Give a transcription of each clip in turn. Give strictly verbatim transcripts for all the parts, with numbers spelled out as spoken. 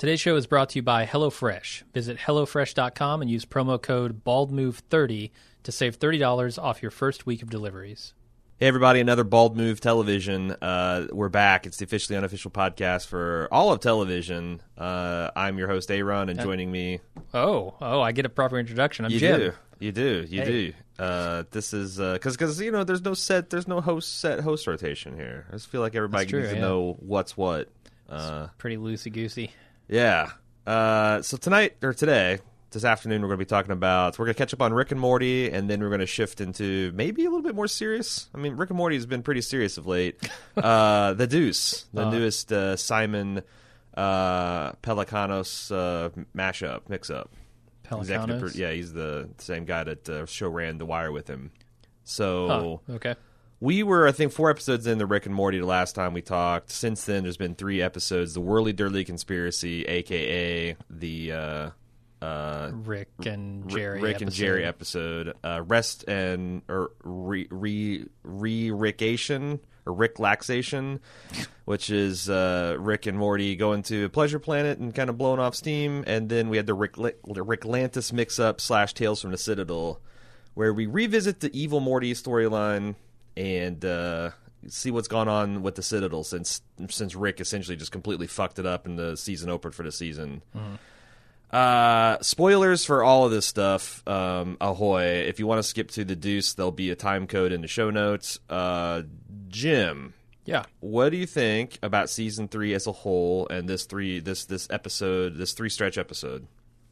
Today's show is brought to you by HelloFresh. Visit HelloFresh dot com and use promo code bald move thirty to save thirty dollars off your first week of deliveries. Hey, everybody, another Bald Move Television. Uh, we're back. It's the officially unofficial podcast for all of television. Uh, I'm your host, Aaron, and joining me... Oh, oh, I get a proper introduction. I'm you Jim. Do. You do. You hey. do. Uh, this is... Because, uh, because you know, there's no set, there's no host set host rotation here. I just feel like everybody true, needs to yeah. know what's what. Uh, it's pretty loosey-goosey. Yeah. Uh, so tonight, or today, this afternoon, we're going to be talking about, we're going to catch up on Rick and Morty, and then we're going to shift into maybe a little bit more serious. I mean, Rick and Morty has been pretty serious of late. uh, the Deuce, the uh, newest uh, Simon uh, Pelicanos uh, mashup, mix-up. Pelicanos? Yeah, he's the same guy that uh, show ran The Wire with him. So... Huh. Okay. We were, I think, four episodes into Rick and Morty the last time we talked. Since then, there's been three episodes. The Whirly Dirly Conspiracy, a k a the uh, uh, Rick and Jerry Rick episode. and Jerry episode. Uh, rest and or re re re-rickation or Rick laxation, which is uh, Rick and Morty going to a pleasure planet and kind of blowing off steam. And then we had the Rick Ricklantis mix-up slash Tales from the Citadel, where we revisit the evil Morty storyline and uh, see what's gone on with the Citadel since since Rick essentially just completely fucked it up in the season opener for the season. Mm-hmm. Uh, spoilers for all of this stuff. Um, ahoy. If you want to skip to the Deuce, there'll be a time code in the show notes. Uh, Jim. Yeah. What do you think about season three as a whole and this three this this episode, this three stretch episode?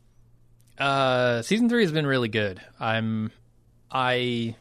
Uh, season three has been really good. I'm I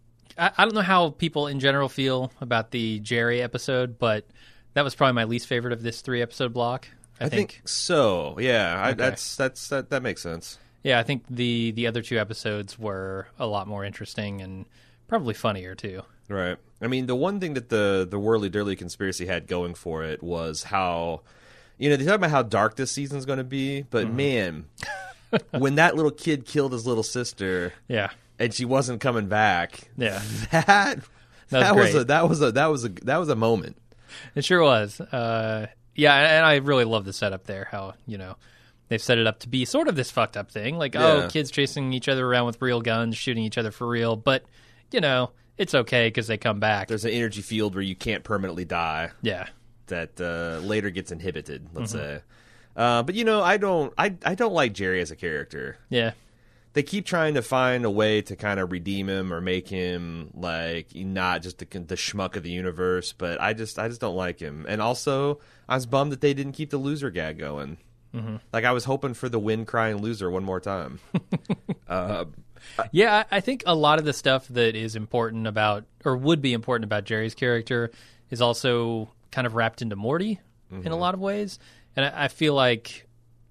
I don't know how people in general feel about the Jerry episode, but that was probably my least favorite of this three episode block. I, I think. think so. Yeah, I, okay. that's that's that, that makes sense. Yeah, I think the the other two episodes were a lot more interesting and probably funnier too. Right. I mean, the one thing that the the Whirly Dirly Conspiracy had going for it was how, you know, they talk about how dark this season's going to be, but mm-hmm. man, when that little kid killed his little sister, yeah. and she wasn't coming back. Yeah, that that, that was, was a that was a that was a that was a moment. It sure was. Uh, yeah, and I really love the setup there. How you know they've set it up to be sort of this fucked up thing, like yeah. oh, kids chasing each other around with real guns, shooting each other for real. But you know it's okay because they come back. There's an energy field where you can't permanently die. Yeah, that uh, later gets inhibited. Let's mm-hmm. say. Uh, but you know, I don't, I, I don't like Jerry as a character. Yeah. They keep trying to find a way to kind of redeem him or make him like not just the, the schmuck of the universe, but I just I just don't like him. And also, I was bummed that they didn't keep the loser gag going. Mm-hmm. Like I was hoping for the win crying loser one more time. uh, yeah, I think a lot of the stuff that is important about or would be important about Jerry's character is also kind of wrapped into Morty mm-hmm. in a lot of ways, and I, I feel like.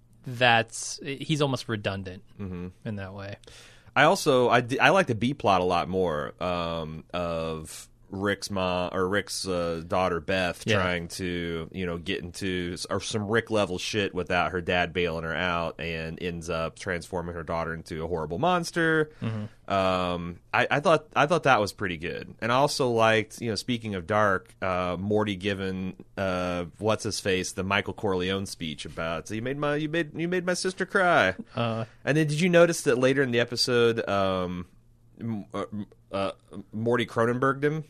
That's he's almost redundant mm-hmm. in that way. I also I, I like the B plot a lot more um, of Rick's mom or Rick's uh, daughter Beth yeah. trying to you know get into or some Rick level shit without her dad bailing her out and ends up transforming her daughter into a horrible monster. Mm-hmm. Um, I, I thought I thought that was pretty good, and I also liked you know speaking of dark, uh, Morty giving uh, what's his face the Michael Corleone speech about so you made my you made you made my sister cry, uh, and then did you notice that later in the episode, um, uh, uh, Morty Cronenberged him?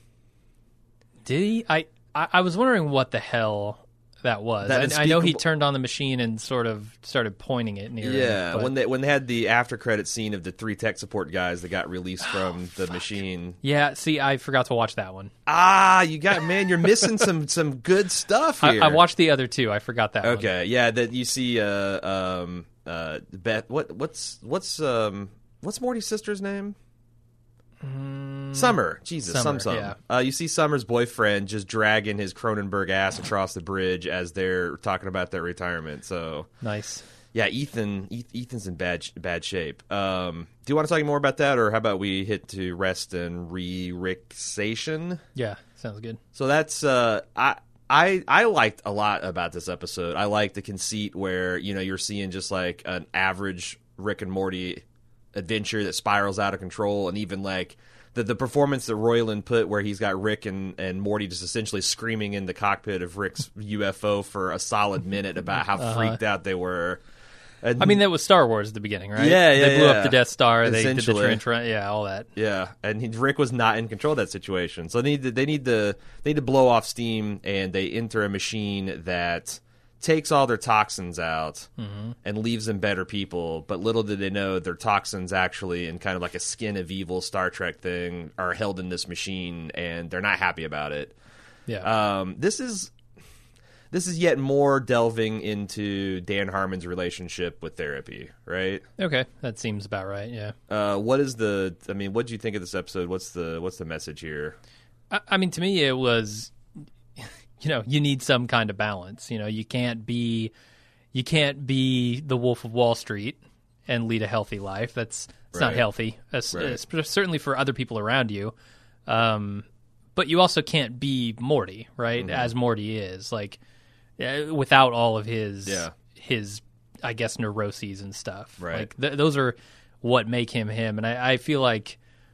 Did he? I, I I was wondering what the hell that was. That I, I know he turned on the machine and sort of started pointing it near Yeah, him, but... when they when they had the after credit scene of the three tech support guys that got released from oh, the fuck. machine. Yeah, see, I forgot to watch that one. Ah, you got man, you're missing some some good stuff here. I, I watched the other two. I forgot that okay, one. Okay, yeah, that you see. Uh, um, uh, Beth. What what's what's um what's Morty's sister's name? Mm, Summer, Jesus, Summer, some some. Yeah. Uh, you see Summer's boyfriend just dragging his Cronenberg ass across the bridge as they're talking about their retirement. So nice. Yeah, Ethan. Ethan's in bad bad shape. Um, do you want to talk more about that, or how about we hit to rest and re-rixation? Yeah, sounds good. So that's uh, I. I, I liked a lot about this episode. I like the conceit where, you know, you're seeing just like an average Rick and Morty adventure that spirals out of control, and even like the the performance that Roiland put, where he's got Rick and, and Morty just essentially screaming in the cockpit of Rick's U F O for a solid minute about how Uh-huh. freaked out they were. And, I mean, that was Star Wars at the beginning, right? Yeah, yeah, They blew yeah. up the Death Star. They did the Essentially. trench run. Yeah, all that. yeah, and he, Rick was not in control of that situation, so they need to, they need to they need to blow off steam, and they enter a machine that takes all their toxins out Mm-hmm. and leaves them better people. But little did they know their toxins actually, in kind of like a skin of evil Star Trek thing, are held in this machine, and they're not happy about it. Yeah. Um, this is this is yet more delving into Dan Harmon's relationship with therapy, right? Okay, that seems about right. Yeah. Uh, what is the? I mean, what do you think of this episode? What's the what's the message here? I, I mean, to me, it was, you know, you need some kind of balance. You know, you can't be, you can't be the Wolf of Wall Street and lead a healthy life. That's it's not Right. healthy, as, Right. as- certainly for other people around you. Um, but you also can't be Morty, right? Mm-hmm. As Morty is, like, uh, without all of his, Yeah. his, I guess, neuroses and stuff. Right. Like th- those are what make him him, and I, I feel like.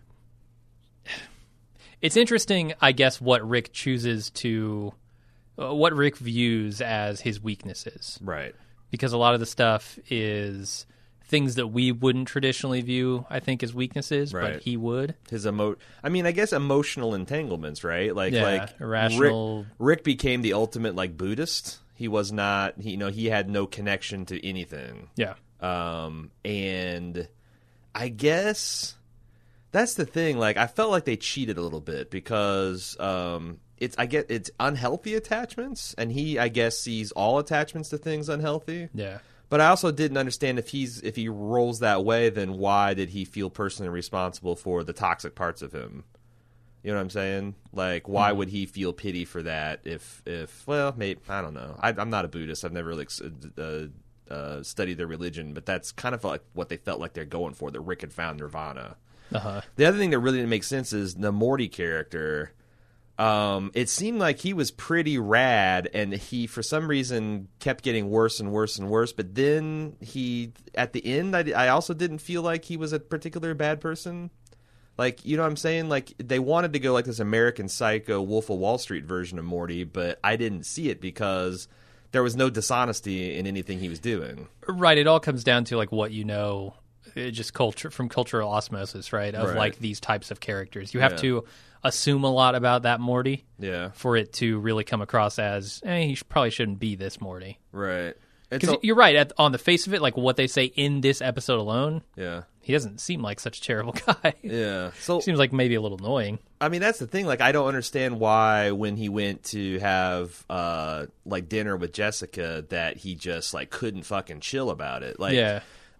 It's interesting, I guess, what Rick chooses to, uh, what Rick views as his weaknesses, Right. because a lot of the stuff is things that we wouldn't traditionally view, I think, as weaknesses, Right. but he would. His emo. I mean, I guess emotional entanglements, right? Like, Yeah, like irrational- Rick, Rick became the ultimate like Buddhist. He was not. He, you know, he had no connection to anything. Yeah, Um, and I guess that's the thing. Like, I felt like they cheated a little bit because um, it's. I get it's unhealthy attachments, and he, I guess, sees all attachments to things unhealthy. yeah. But I also didn't understand if he's if he rolls that way, then why did he feel personally responsible for the toxic parts of him? You know what I'm saying? Like, why Mm-hmm. would he feel pity for that? If if well, maybe I don't know. I, I'm not a Buddhist. I've never really uh, uh, studied their religion, but that's kind of like what they felt like they're going for. That Rick had found nirvana. Uh-huh. The other thing that really didn't make sense is the Morty character. Um, it seemed like he was pretty rad, and he, for some reason, kept getting worse and worse and worse. But then he, at the end, I, I also didn't feel like he was a particularly bad person. Like, you know what I'm saying? Like, they wanted to go like this American Psycho, Wolf of Wall Street version of Morty, but I didn't see it because there was no dishonesty in anything he was doing. Right. It all comes down to like what you know, uh, just culture from cultural osmosis, right? Of Right. like these types of characters, you have Yeah. to assume a lot about that Morty Yeah, for it to really come across as, eh, he sh- probably shouldn't be this Morty. right. It's Because a- you're right, at, on the face of it, like what they say in this episode alone, yeah, he doesn't seem like such a terrible guy. yeah. So Seems like maybe a little annoying. I mean, that's the thing. Like, I don't understand why when he went to have uh like dinner with Jessica that he just like couldn't fucking chill about it. Like, Yeah.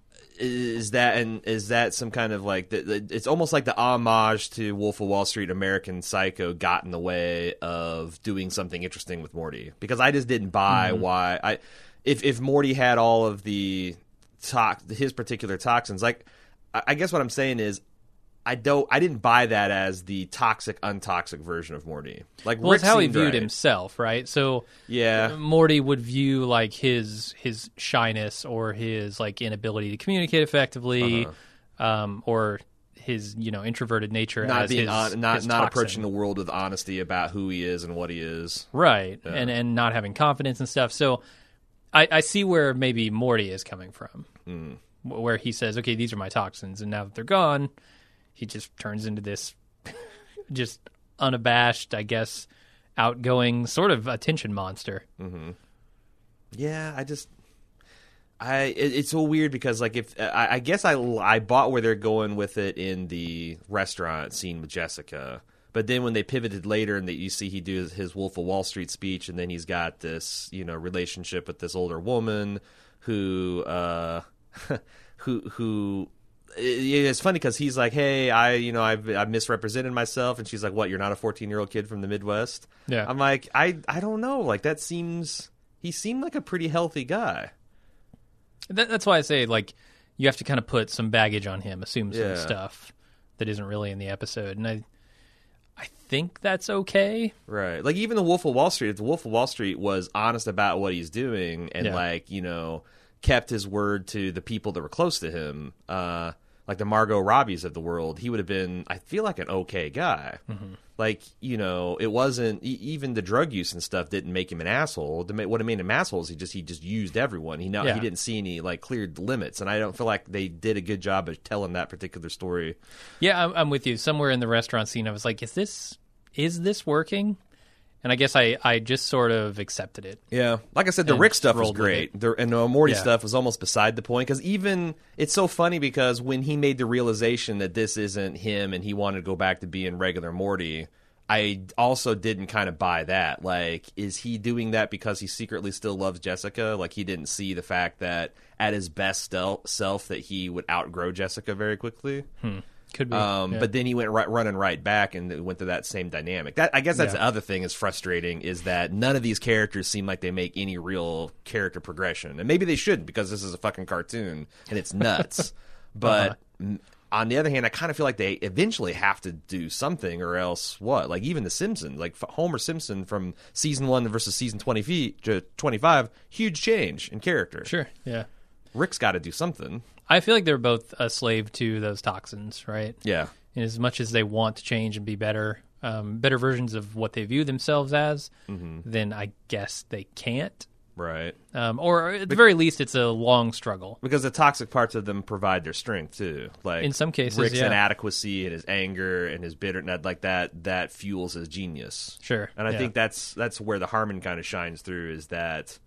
is that and is that some kind of like the, the, it's almost like the homage to Wolf of Wall Street, American Psycho got in the way of doing something interesting with Morty, because I just didn't buy why I if if Morty had all of the tox his particular toxins, like I, I guess what I'm saying is I don't. I didn't buy that as the toxic, untoxic version of Morty. Like, Well, Rick it's how he seemed viewed right. himself, right? So Yeah, Morty would view like his his shyness or his like inability to communicate effectively, um, or his you know introverted nature not as being his, on, not his not toxin. approaching the world with honesty about who he is and what he is. right, and and not having confidence and stuff. So I, I see where maybe Morty is coming from, Mm. wh- where he says, "Okay, these are my toxins," and now that they're gone, he just turns into this just unabashed, I guess, outgoing sort of attention monster. Yeah, I just, I it, it's so weird because like if I, I guess I I bought where they're going with it in the restaurant scene with Jessica, but then when they pivoted later and that you see he do his Wolf of Wall Street speech, and then he's got this you know relationship with this older woman who uh who who. It's funny because he's like, "Hey, I, you know, I've, I've misrepresented myself," and she's like, "What? You're not a fourteen-year-old kid from the Midwest?" Yeah. I'm like, I, I don't know. Like that seems. He seemed like a pretty healthy guy. That, that's why I say, like, you have to kind of put some baggage on him, assume some Yeah. stuff that isn't really in the episode, and I, I think that's okay. Right. Like even the Wolf of Wall Street, if the Wolf of Wall Street was honest about what he's doing and Yeah. like, you know, kept his word to the people that were close to him, uh, like the Margot Robbies of the world, he would have been, I feel like, an okay guy. Mm-hmm. Like, you know, it wasn't e- even the drug use and stuff didn't make him an asshole. The, what it made him asshole is he just he just used everyone. He not, yeah. he didn't see any like clear limits, and I don't feel like they did a good job of telling that particular story. Yeah, I'm, I'm with you. Somewhere in the restaurant scene, I was like, "Is this is this working?" And I guess I, I just sort of accepted it. Yeah. Like I said, the And Rick stuff was rolled with great. The, and the Morty Yeah. stuff was almost beside the point. Because even, it's so funny because when he made the realization that this isn't him and he wanted to go back to being regular Morty, I also didn't kind of buy that. Like, is he doing that because he secretly still loves Jessica? Like, he didn't see the fact that at his best stel- self that he would outgrow Jessica very quickly. Hmm. Could be. Um, yeah. But then he went right, running right back and went to that same dynamic. That I guess that's Yeah. the other thing is frustrating is that none of these characters seem like they make any real character progression. And maybe they shouldn't because this is a fucking cartoon and it's nuts. But Uh-huh. m- on the other hand, I kind of feel like they eventually have to do something or else what? Like even The Simpsons, like Homer Simpson from season one versus season twenty feet to twenty-five, huge change in character. Sure, yeah. Rick's got to do something. I feel like they're both a slave to those toxins, right? Yeah. And as much as they want to change and be better, um, better versions of what they view themselves as, Mm-hmm. then I guess they can't. Right. Um, or at the very least, it's a long struggle. Because the toxic parts of them provide their strength too. Like In some cases, Rick's yeah. inadequacy and his anger and his bitterness, like that, that fuels his genius. Sure. And I yeah. think that's that's where the Harmon kind of shines through. Is that,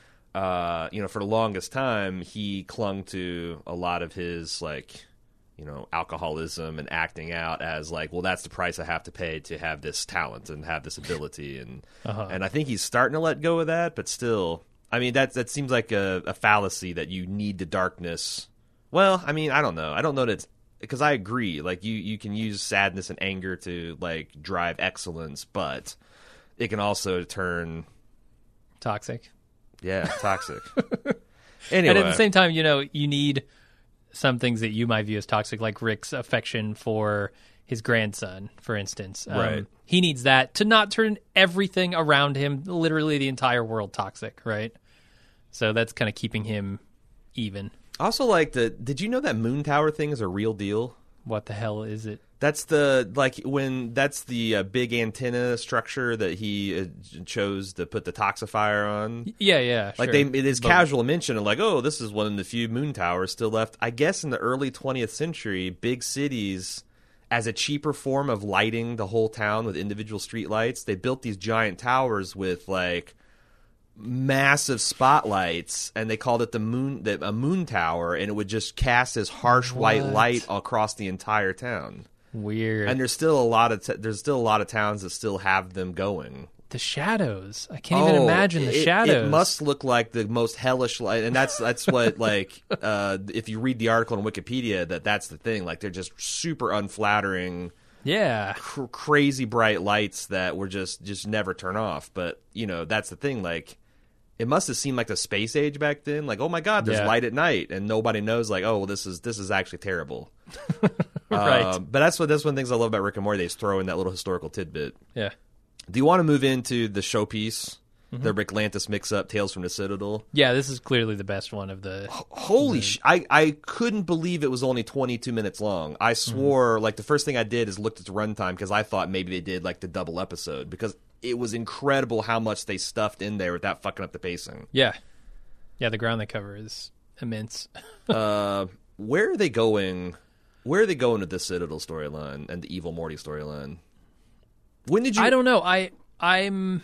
uh, you know, for the longest time he clung to a lot of his like, you know, alcoholism and acting out as like, well, that's the price I have to pay to have this talent and have this ability, and Uh-huh. and I think he's starting to let go of that, but still. I mean, that that seems like a, a fallacy that you need the darkness. Well, I mean, I don't know. I don't know that it's because I agree. Like you, you can use sadness and anger to like drive excellence, but it can also turn, Toxic. yeah, toxic. Anyway, And at the same time, you know, you need some things that you might view as toxic, like Rick's affection for his grandson, for instance. Um, Right. He needs that to not turn everything around him, literally the entire world, toxic, right? So that's kind of keeping him even. also like the. Did you know that Moon Tower thing is a real deal? What the hell is it? That's the like when that's the uh, big antenna structure that he uh, chose to put the toxifier on. Yeah, yeah. Like sure. they, it is But- casual mention of like, oh, this is one of the few moon towers still left. I guess in the early twentieth century, big cities, as a cheaper form of lighting the whole town with individual street lights, they built these giant towers with like massive spotlights, and they called it the moon, the, a moon tower, and it would just cast this harsh white What? light across the entire town. Weird. And there's still a lot of t- there's still a lot of towns that still have them going. the shadows. I can't even Oh, imagine the it, shadows. It must look like the most hellish light, and that's that's what like uh, if you read the article on Wikipedia, that that's the thing. Like they're just super unflattering, Yeah. cr- crazy bright lights that were just just never turn off. But you know that's the thing. Like it must have seemed like the space age back then. Like oh my god, there's Yeah. light at night, and nobody knows. Like oh, well, this is this is actually terrible. Right. Um, but that's what that's one of the things I love about Rick and Morty. They just throw in that little historical tidbit. Yeah. Do you want to move into the showpiece, Mm-hmm. the Rick Lantis mix-up, Tales from the Citadel? Yeah, this is clearly the best one of the. Holy sh! I, I couldn't believe it was only twenty-two minutes long. I swore, like, the first thing I did is looked at the runtime because I thought maybe they did, like, the double episode because it was incredible how much they stuffed in there without fucking up the pacing. Yeah. Yeah, the ground they cover is immense. uh, where are they going? Where are they going with the Citadel storyline and the Evil Morty storyline? When did you? I don't know. I I'm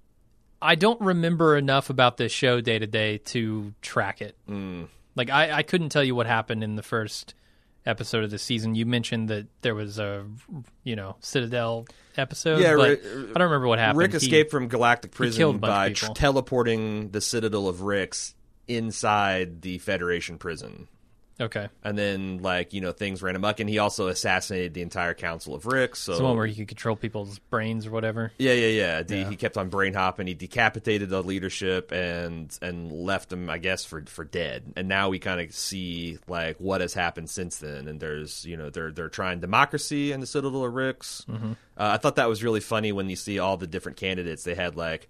I don't remember enough about this show day to day to track it. Mm. Like I, I couldn't tell you what happened in the first episode of the season. You mentioned that there was a you know Citadel episode. Yeah, but Rick- I don't remember what happened. Rick He- escaped from Galactic killed Prison a bunch by of tr- people. teleporting the Citadel of Ricks inside the Federation prison. Okay, And then, like, you know, things ran amok, and he also assassinated the entire Council of Ricks. So it's the one where he could control people's brains or whatever. yeah, yeah, yeah. The, Yeah. He kept on brain hopping. He decapitated the leadership and and left them, I guess, for for dead. And now we kind of see like what has happened since then. And there's, you know, they're they're trying democracy in the Citadel of Ricks. Mm-hmm. Uh, I thought that was really funny when you see all the different candidates. They had like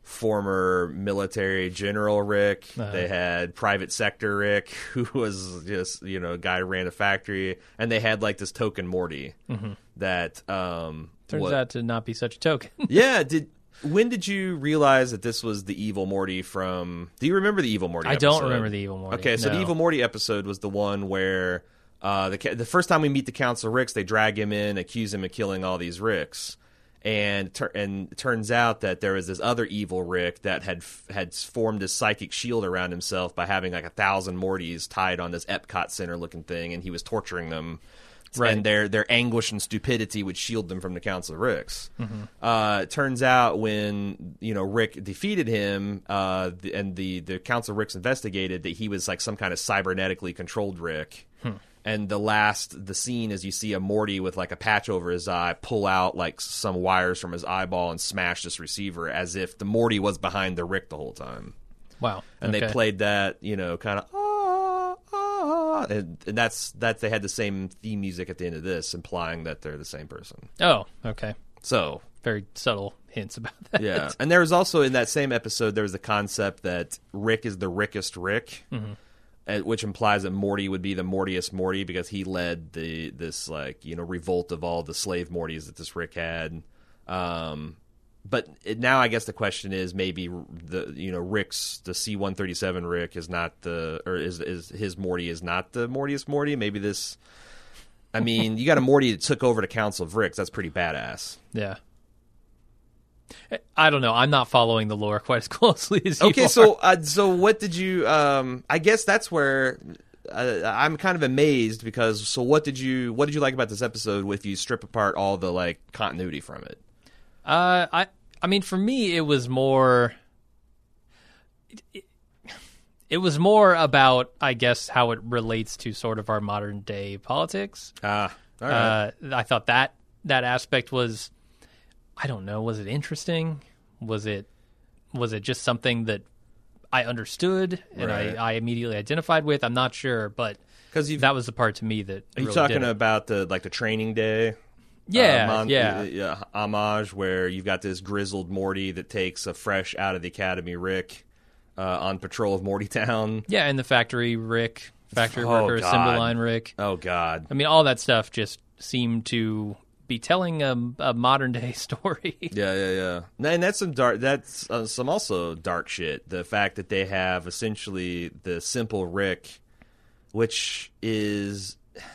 former military general Rick. Uh-huh. They had private sector Rick, who was just, you know, a guy who ran a factory. And they had, like, this token Morty mm-hmm. that... Um, Turns what, out to not be such a token. yeah, did... When did you realize that this was the evil Morty from... Do you remember the evil Morty I episode? don't remember the evil Morty. Okay, so no. the evil Morty episode was the one where uh, the the first time we meet the Council Ricks, they drag him in, accuse him of killing all these Ricks. And ter- and it turns out that there was this other evil Rick that had f- had formed this psychic shield around himself by having like a thousand Mortys tied on this Epcot Center looking thing, and he was torturing them. Right. And their their anguish and stupidity would shield them from the Council of Ricks. Mm-hmm. Uh, it turns out when you know Rick defeated him, uh, the, and the the Council of Ricks investigated that he was like some kind of cybernetically controlled Rick. Hmm. And the last the scene is you see a Morty with like a patch over his eye pull out like some wires from his eyeball and smash this receiver as if the Morty was behind the Rick the whole time. Wow. And okay. they played that, you know, kind of ah ah, and, and that's that they had the same theme music at the end of this, implying that they're the same person. Oh, okay. So very subtle hints about that. yeah, and there was also in that same episode there was the concept that Rick is the Rickest Rick. Mm-hmm. Which implies that Morty would be the Mortiest Morty because he led the this like you know revolt of all the slave Mortys that this Rick had. Um, but it, now I guess the question is maybe the you know Rick's the C one thirty-seven Rick is not the or is is his Morty is not the Mortiest Morty. Maybe this. I mean, you got a Morty that took over the Council of Ricks. That's pretty badass. Yeah. I don't know. I'm not following the lore quite as closely as you okay, are. so uh, so what did you? Um, I guess that's where uh, I'm kind of amazed because. So what did you? What did you like about this episode? If you strip apart all the like continuity from it, uh, I I mean, for me, it was more. It, it, it was more about, I guess, how it relates to sort of our modern day politics. Ah, all right. Uh, I thought that that aspect was. I don't know. Was it interesting? Was it was it just something that I understood and right. I, I immediately identified with? I'm not sure, but because that was the part to me that are you really talking did it. about the like the Training Day? Yeah, uh, mon- yeah. Uh, yeah, homage where you've got this grizzled Morty that takes a fresh out of the academy Rick uh, on patrol of Mortytown. Yeah, and the factory Rick, factory Oh, worker, God. assembly line Rick. Oh God! I mean, all that stuff just seemed to be telling a, a modern day story. Yeah, yeah, yeah. And that's some dark. That's uh, some also dark shit. The fact that they have essentially the simple Rick, which is.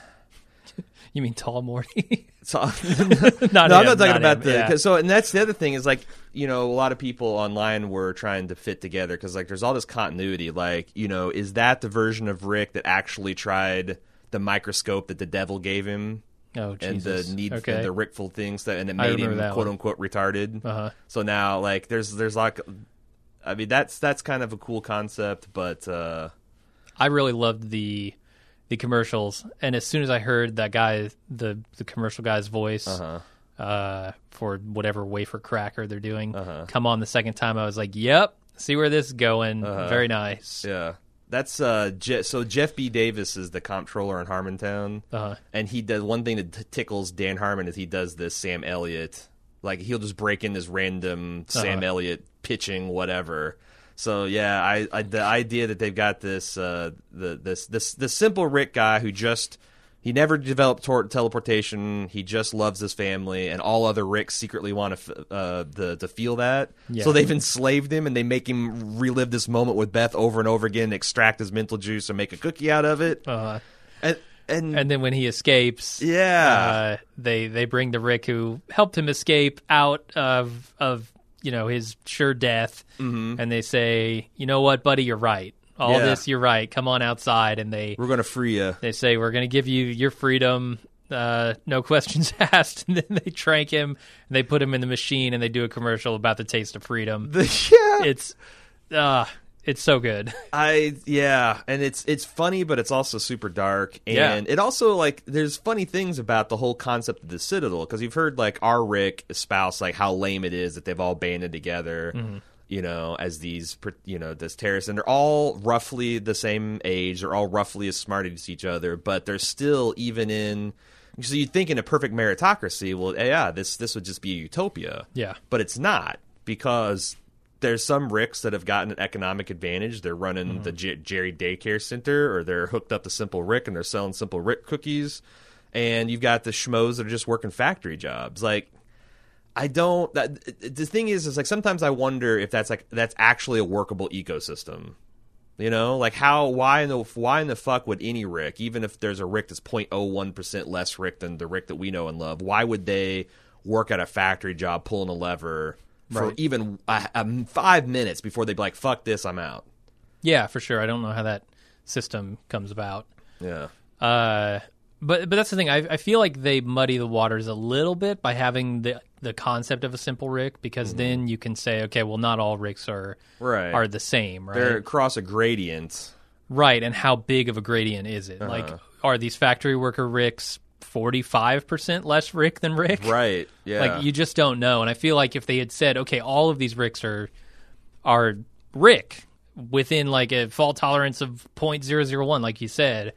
You mean tall Morty? So, not no, him, I'm not talking not about him, the. yeah. Cause, so, and that's the other thing is like you know a lot of people online were trying to fit together because like there's all this continuity. Like you know, is that the version of Rick that actually tried the microscope that the devil gave him? Oh, and Jesus. the need okay. and the Rickful things that and it I made him remember that quote one. unquote retarded. Uh-huh. So now like there's there's like I mean that's that's kind of a cool concept, but uh I really loved the the commercials, and as soon as I heard that guy, the the commercial guy's voice uh-huh. uh, for whatever wafer cracker they're doing Uh-huh. come on the second time, I was like, "Yep, see where this is going. Uh-huh. Very nice." Yeah. That's uh Je- so Jeff B. Davis is the comptroller in Harmontown. Uh-huh. And he does one thing that t- tickles Dan Harmon is he does this Sam Elliott. Like he'll just break in this random Sam Uh-huh. Elliott pitching whatever. So yeah, I, I the idea that they've got this uh the this this the simple Rick guy who just he never developed tor- teleportation. He just loves his family, and all other Ricks secretly want to f- uh, the to feel that. Yeah. So they've enslaved him, and they make him relive this moment with Beth over and over again, extract his mental juice, and make a cookie out of it. Uh-huh. And and, And then when he escapes, yeah, uh, they they bring the Rick who helped him escape out of of you know his sure death, mm-hmm. and they say, "You know what, buddy, you're right. All Yeah. this, you're right. Come on outside." And they we're gonna free you. they say, "We're going to give you your freedom, uh, no questions asked." And then they trank him, and they put him in the machine, and they do a commercial about the taste of freedom. The, yeah, It's, uh, it's so good. I yeah, and it's it's funny, but it's also super dark, and Yeah. it also like there's funny things about the whole concept of the Citadel because you've heard like our Rick espouse like how lame it is that they've all banded together. Mm-hmm. You know, as these, you know, this terrorists, and they're all roughly the same age. They're all roughly as smart as each other, but they're still even in. So you'd think in a perfect meritocracy, well, yeah, this this would just be a utopia. Yeah. But it's not because there's some Ricks that have gotten an economic advantage. They're running mm-hmm. the J- Jerry Daycare Center, or they're hooked up to Simple Rick and they're selling Simple Rick cookies. And you've got the schmoes that are just working factory jobs. Like, I don't. That, the thing is, is like sometimes I wonder if that's like that's actually a workable ecosystem. You know, like how, why in the why in the fuck would any Rick, even if there's a Rick that's zero point zero one percent less Rick than the Rick that we know and love, why would they work at a factory job pulling a lever for right. even uh, um, five minutes before they'd be like, fuck this, I'm out? Yeah, for sure. I don't know how that system comes about. Yeah. Uh, but but that's the thing. I, I feel like they muddy the waters a little bit by having the the concept of a simple Rick, because mm-hmm. then you can say, okay, well, not all Ricks are right. are the same, right? They're across a gradient. Right, and how big of a gradient is it? Uh-huh. Like, are these factory worker Ricks forty-five percent less Rick than Rick? Right, yeah. Like, you just don't know. And I feel like if they had said, okay, all of these Ricks are are Rick within, like, a fault tolerance of zero point zero zero one, like you said,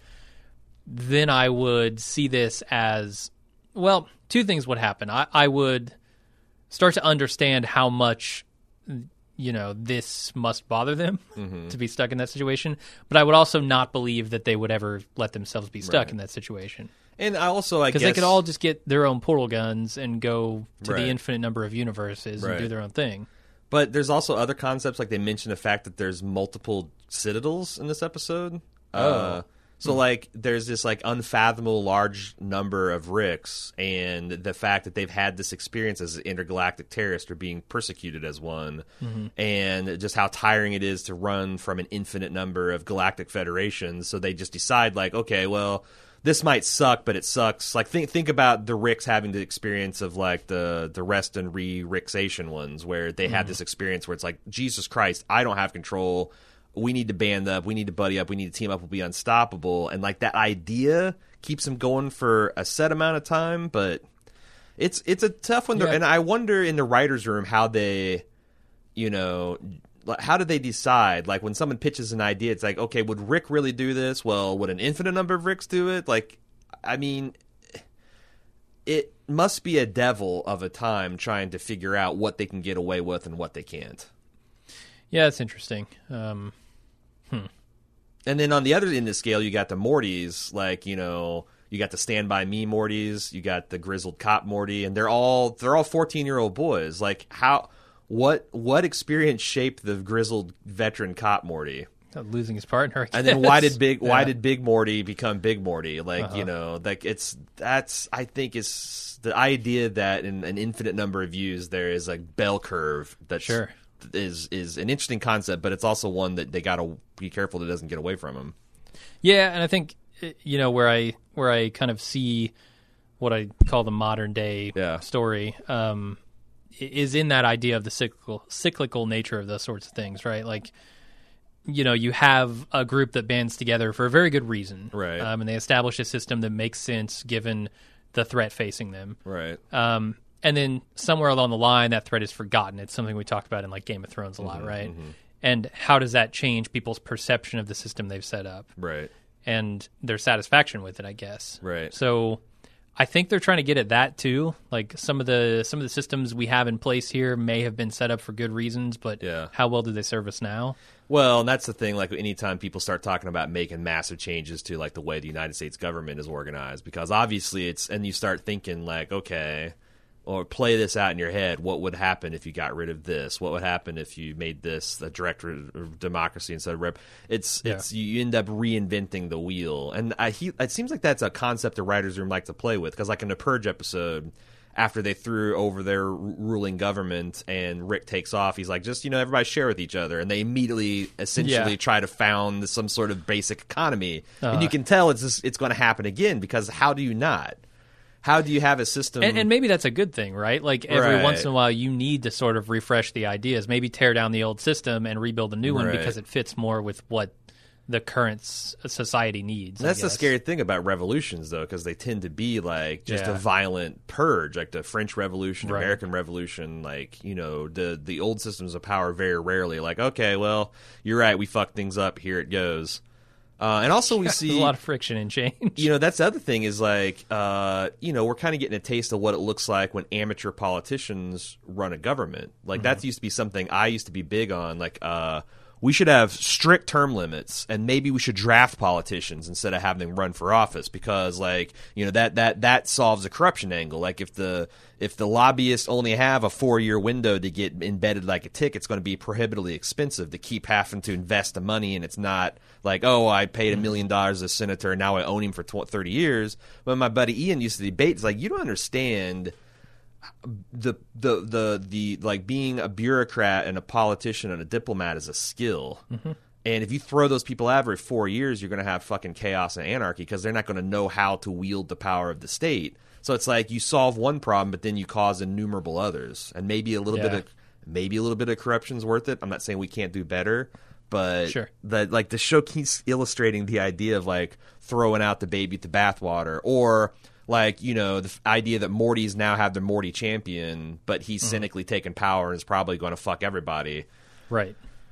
then I would see this as, well, two things would happen. I, I would start to understand how much, you know, this must bother them mm-hmm. to be stuck in that situation. But I would also not believe that they would ever let themselves be stuck right. in that situation. And I also, I guess... Because they could all just get their own portal guns and go to right. the infinite number of universes right. and do their own thing. But there's also other concepts, like they mentioned the fact that there's multiple citadels in this episode. Oh. Uh, So, like, there's this, like, unfathomable large number of Ricks, and the fact that they've had this experience as intergalactic terrorists or being persecuted as one, mm-hmm. and just how tiring it is to run from an infinite number of galactic federations. So they just decide, like, okay, well, this might suck, but it sucks. Like, think think about the Ricks having the experience of, like, the, the rest and re-Ricksation ones, where they mm-hmm. had this experience where it's like, Jesus Christ, I don't have control. We need to band up, we need to buddy up, we need to team up, we'll be unstoppable. And, like, that idea keeps them going for a set amount of time, but it's it's a tough one. Yeah. And I wonder in the writer's room how they, you know, how do they decide? Like, when someone pitches an idea, it's like, okay, would Rick really do this? Well, would an infinite number of Ricks do it? Like, I mean, it must be a devil of a time trying to figure out what they can get away with and what they can't. Yeah, it's interesting. Um... Hmm. And then on the other end of the scale, you got the Mortys, like, you know, you got the Stand By Me Mortys, you got the grizzled cop Morty, and they're all they're all fourteen year old boys. Like, how what what experience shaped the grizzled veteran cop Morty? Losing his partner, I guess. And then why did big yeah. why did Big Morty become Big Morty? Like, uh-huh. you know, like it's that's I think is the idea that in an infinite number of views there is a bell curve that's sure. is is an interesting concept, but it's also one that they got to be careful that it doesn't get away from them. Yeah, and I think, you know, where I where I kind of see what I call the modern day yeah. story um, is in that idea of the cyclical cyclical nature of those sorts of things, right? Like, you know, you have a group that bands together for a very good reason, right? Um, and they establish a system that makes sense given the threat facing them, right? Um, and then somewhere along the line, that threat is forgotten. It's something we talked about in, like, Game of Thrones a lot, mm-hmm, right? Mm-hmm. And how does that change people's perception of the system they've set up? Right. And their satisfaction with it, I guess. Right. So I think they're trying to get at that too. Like, some of the some of the systems we have in place here may have been set up for good reasons, but yeah. how well do they serve us now? Well, and that's the thing, like, anytime people start talking about making massive changes to, like, the way the United States government is organized, because obviously it's, and you start thinking, like, okay, or play this out in your head. What would happen if you got rid of this? What would happen if you made this a direct re- democracy instead of rep? It's yeah. it's you end up reinventing the wheel, and I, he, it seems like that's a concept the writers' room like to play with. Because, like, in the Purge episode, after they threw over their r- ruling government and Rick takes off, he's like, just, you know, everybody share with each other, and they immediately essentially yeah. try to found some sort of basic economy, uh, and you can tell it's just, it's going to happen again, because how do you not? How do you have a system? And, and maybe that's a good thing, right? Like, every right. once in a while, you need to sort of refresh the ideas. Maybe tear down the old system and rebuild a new one right. because it fits more with what the current society needs. That's the scary thing about revolutions, though, because they tend to be like just yeah. a violent purge, like the French Revolution, right. American Revolution. Like, you know, the the old systems of power very rarely. Like, okay, well, you're right, we fucked things up. Here it goes. Uh, and also we see There's a lot of friction and change. You know, that's the other thing is like, uh, you know, we're kind of getting a taste of what it looks like when amateur politicians run a government. Like, mm-hmm. that used to be something I used to be big on. Like, uh, we should have strict term limits, and maybe we should draft politicians instead of having them run for office because, like, you know, that that that solves the corruption angle. Like, if the if the lobbyists only have a four year window to get embedded like a tick, it's going to be prohibitively expensive to keep having to invest the money, and it's not like, oh, I paid a million dollars as a senator, and now I own him for thirty years. But my buddy Ian used to debate, it's like, you don't understand the the the the like being a bureaucrat and a politician and a diplomat is a skill. Mm-hmm. And if you throw those people out every four years, you're going to have fucking chaos and anarchy because they're not going to know how to wield the power of the state. So it's like you solve one problem, but then you cause innumerable others, and maybe a little yeah. bit of maybe a little bit of corruption's worth it. I'm not saying we can't do better, but sure. the like the show keeps illustrating the idea of like throwing out the baby with the bathwater, or like, you know, the idea that Morty's now have the Morty champion, but he's mm-hmm. cynically taken power and is probably going to fuck everybody. Right.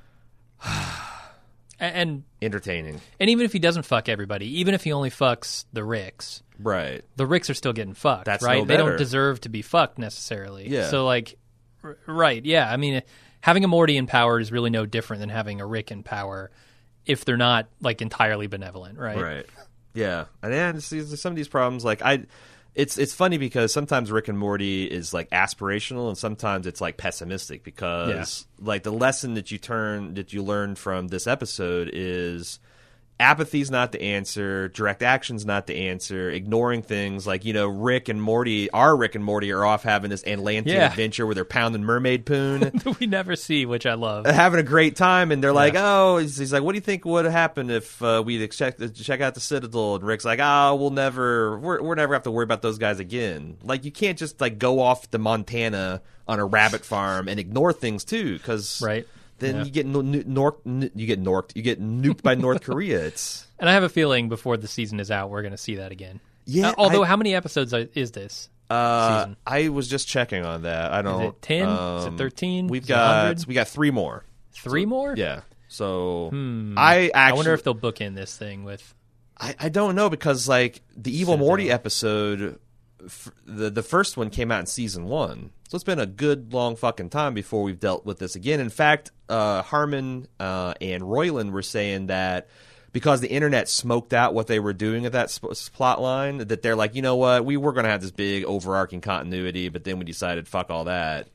and entertaining. And even if he doesn't fuck everybody, even if he only fucks the Ricks, right? The Ricks are still getting fucked. That's right. No they better. don't deserve to be fucked necessarily. Yeah. So like, r- right? Yeah. I mean, having a Morty in power is really no different than having a Rick in power, if they're not like entirely benevolent, right? Right. Yeah, and then see, some of these problems, like I, it's it's funny because sometimes Rick and Morty is like aspirational, and sometimes it's like pessimistic because yeah. like the lesson that you turn that you learn from this episode is apathy's not the answer, direct action's not the answer, ignoring things like, you know, Rick and Morty, our Rick and Morty are off having this Atlantean yeah. adventure where they're pounding mermaid poon. We never see, which I love. Having a great time, and they're yeah. like, oh, he's, he's like, what do you think would happen if uh, we check check out the Citadel? And Rick's like, oh, we'll never, we're, we're never have to worry about those guys again. Like, you can't just like go off to Montana on a rabbit farm and ignore things too, because right. then yeah. you get n- n- nork, n- you get norked, you get nuked by North Korea. It's and I have a feeling before the season is out, we're going to see that again. Yeah. Uh, although, I, how many episodes is this uh, season? I was just checking on that. I don't. Is it ten? Um, is it thirteen? We've is got we got three more. Three so, more? Yeah. So hmm. I actually. I wonder if they'll book in this thing with. I, I don't know because like the Evil Citadel. Morty episode, f- the the first one came out in season one, so it's been a good long fucking time before we've dealt with this again. In fact, uh, Harmon uh, and Roiland were saying that because the internet smoked out what they were doing at that sp- plot line, that they're like, you know what, we were going to have this big overarching continuity, but then we decided fuck all that.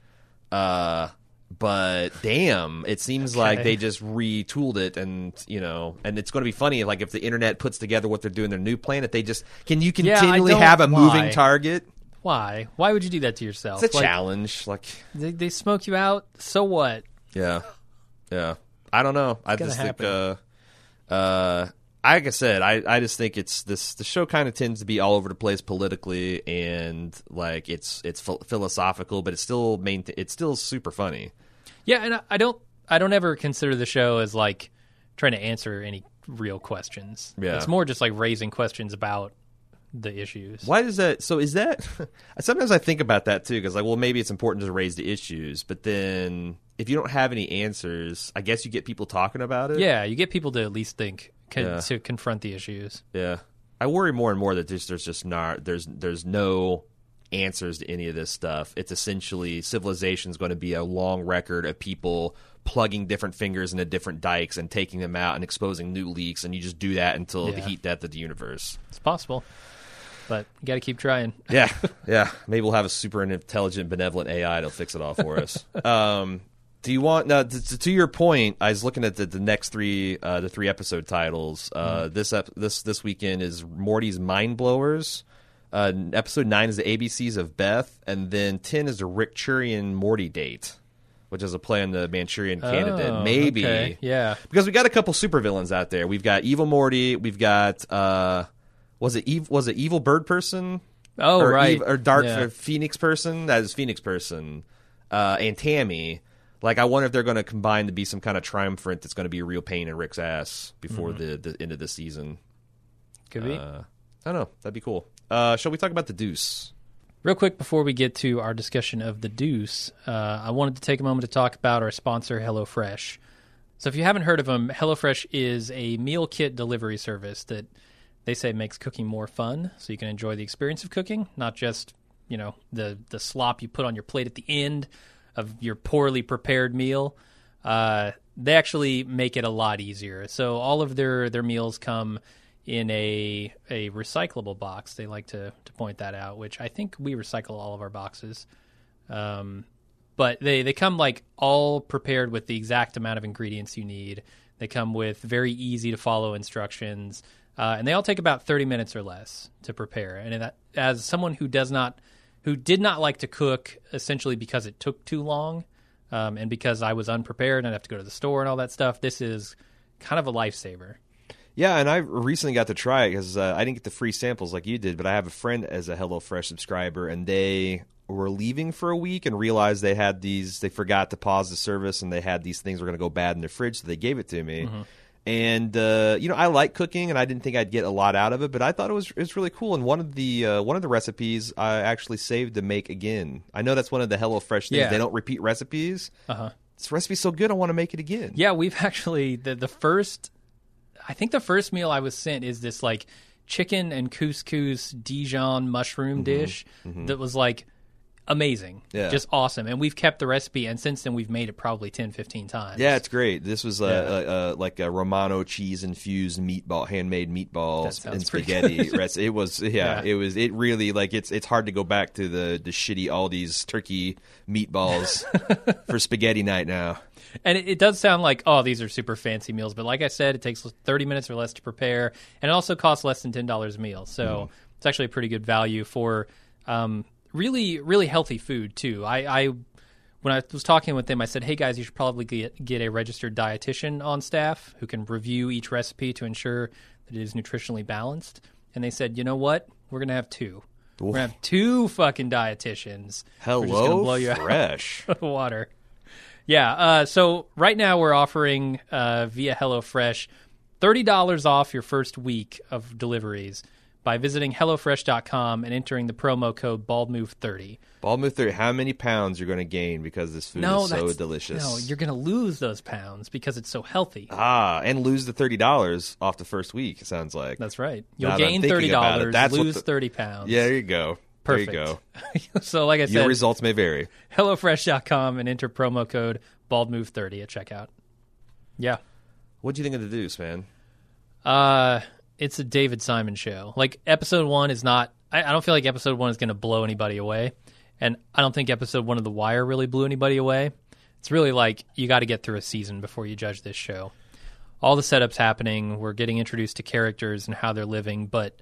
Uh, but damn, it seems okay. like they just retooled it, and you know, and it's going to be funny, like if the internet puts together what they're doing, their new planet, they just can you continually yeah, have a why? moving target. Why? Why would you do that to yourself? It's a like, challenge. Like they, they smoke you out. So what? Yeah, yeah. I don't know. I just happen. think, uh, uh, like I said, I, I just think it's this. The show kind of tends to be all over the place politically, and like it's it's ph- philosophical, but it's still main. It's still super funny. Yeah, and I, I don't I don't ever consider the show as like trying to answer any real questions. Yeah, it's more just like raising questions about the issues. Why does that? So is that? Sometimes I think about that too, because like, well, maybe it's important to raise the issues, but then if you don't have any answers, I guess you get people talking about it. Yeah, you get people to at least think con- Yeah. to confront the issues. Yeah, I worry more and more that there's there's just not there's there's no answers to any of this stuff. It's essentially civilization's going to be a long record of people plugging different fingers into different dikes and taking them out and exposing new leaks, and you just do that until the Yeah. heat death of the universe. It's possible, but you got to keep trying. Yeah, yeah. Maybe we'll have a super intelligent, benevolent A I that'll fix it all for us. Um, do you want now? To, to your point, I was looking at the, the next three, uh, the three episode titles. Uh, mm. This ep- this this weekend is Morty's Mind Blowers. Uh, episode nine is the A B Cs of Beth, and then ten is the Rick Churian Morty date, which is a play on the Manchurian Candidate. Oh, Maybe, okay. Yeah, because we got a couple supervillains out there. We've got Evil Morty. We've got uh, was it Eve, was it Evil Bird Person? Oh, or right. Eve, or Dark Yeah. Phoenix Person. That is Phoenix Person, uh, and Tammy. Like, I wonder if they're going to combine to be some kind of triumvirate that's going to be a real pain in Rick's ass before mm-hmm. the, the end of the season. Could be. Uh, I don't know. That'd be cool. Uh, shall we talk about The Deuce? Real quick before we get to our discussion of The Deuce, uh, I wanted to take a moment to talk about our sponsor, HelloFresh. So if you haven't heard of them, HelloFresh is a meal kit delivery service that they say makes cooking more fun, so you can enjoy the experience of cooking, not just, you know, the, the slop you put on your plate at the end of your poorly prepared meal. Uh, they actually make it a lot easier. So all of their, their meals come in a a recyclable box. They like to, to point that out, which I think we recycle all of our boxes. Um But they, they come like all prepared with the exact amount of ingredients you need. They come with very easy to follow instructions, uh, and they all take about thirty minutes or less to prepare. And that, as someone who does not, who did not like to cook, essentially because it took too long, um, and because I was unprepared and I'd have to go to the store and all that stuff, this is kind of a lifesaver. Yeah, and I recently got to try it because uh, I didn't get the free samples like you did, but I have a friend as a HelloFresh subscriber, and they were leaving for a week and realized they had these, they forgot to pause the service, and they had these things were going to go bad in their fridge, so they gave it to me. Mm-hmm. And uh, you know, I like cooking, and I didn't think I'd get a lot out of it, but I thought it was it was really cool. And one of the uh, one of the recipes I actually saved to make again. I know that's one of the HelloFresh things. Yeah. They don't repeat recipes. Uh-huh. This recipe's so good, I want to make it again. Yeah, we've actually, the, the first, I think the first meal I was sent is this like chicken and couscous Dijon mushroom mm-hmm. dish mm-hmm. that was like amazing. Yeah. Just awesome. And we've kept the recipe, and since then we've made it probably ten, fifteen times. Yeah, it's great. This was uh, yeah. uh, uh, like a Romano cheese-infused meatball, handmade meatballs and spaghetti. recipe. It was, yeah, yeah, it was, it really, like, it's it's hard to go back to the, the shitty Aldi's turkey meatballs for spaghetti night now. And it, it does sound like, oh, these are super fancy meals, but like I said, it takes thirty minutes or less to prepare, and it also costs less than ten dollars a meal. So mm. it's actually a pretty good value for um, really, really healthy food, too. I, I when I was talking with them, I said, hey, guys, you should probably get, get a registered dietitian on staff who can review each recipe to ensure that it is nutritionally balanced. And they said, you know what? We're going to have two. Oof. We're going to have two fucking dietitians. Hello, we're just gonna blow you fresh. Out of the water. Yeah, uh, so right now we're offering uh, via HelloFresh thirty dollars off your first week of deliveries by visiting HelloFresh dot com and entering the promo code BaldMove thirty. BaldMove thirty, how many pounds you're going to gain because this food no, is so delicious? No, you're going to lose those pounds because it's so healthy. Ah, and lose the thirty dollars off the first week, it sounds like. That's right. You'll now gain thirty dollars, lose the, thirty pounds. Yeah, there you go. Perfect. There you go. So like I said, your results may vary. HelloFresh dot com and enter promo code BaldMove thirty at checkout. Yeah. What'd you think of the Deuce, man? Uh, it's a David Simon show. Like, episode one is not... I, I don't feel like episode one is going to blow anybody away. And I don't think episode one of The Wire really blew anybody away. It's really like, you got to get through a season before you judge this show. All the setup's happening. We're getting introduced to characters and how they're living, but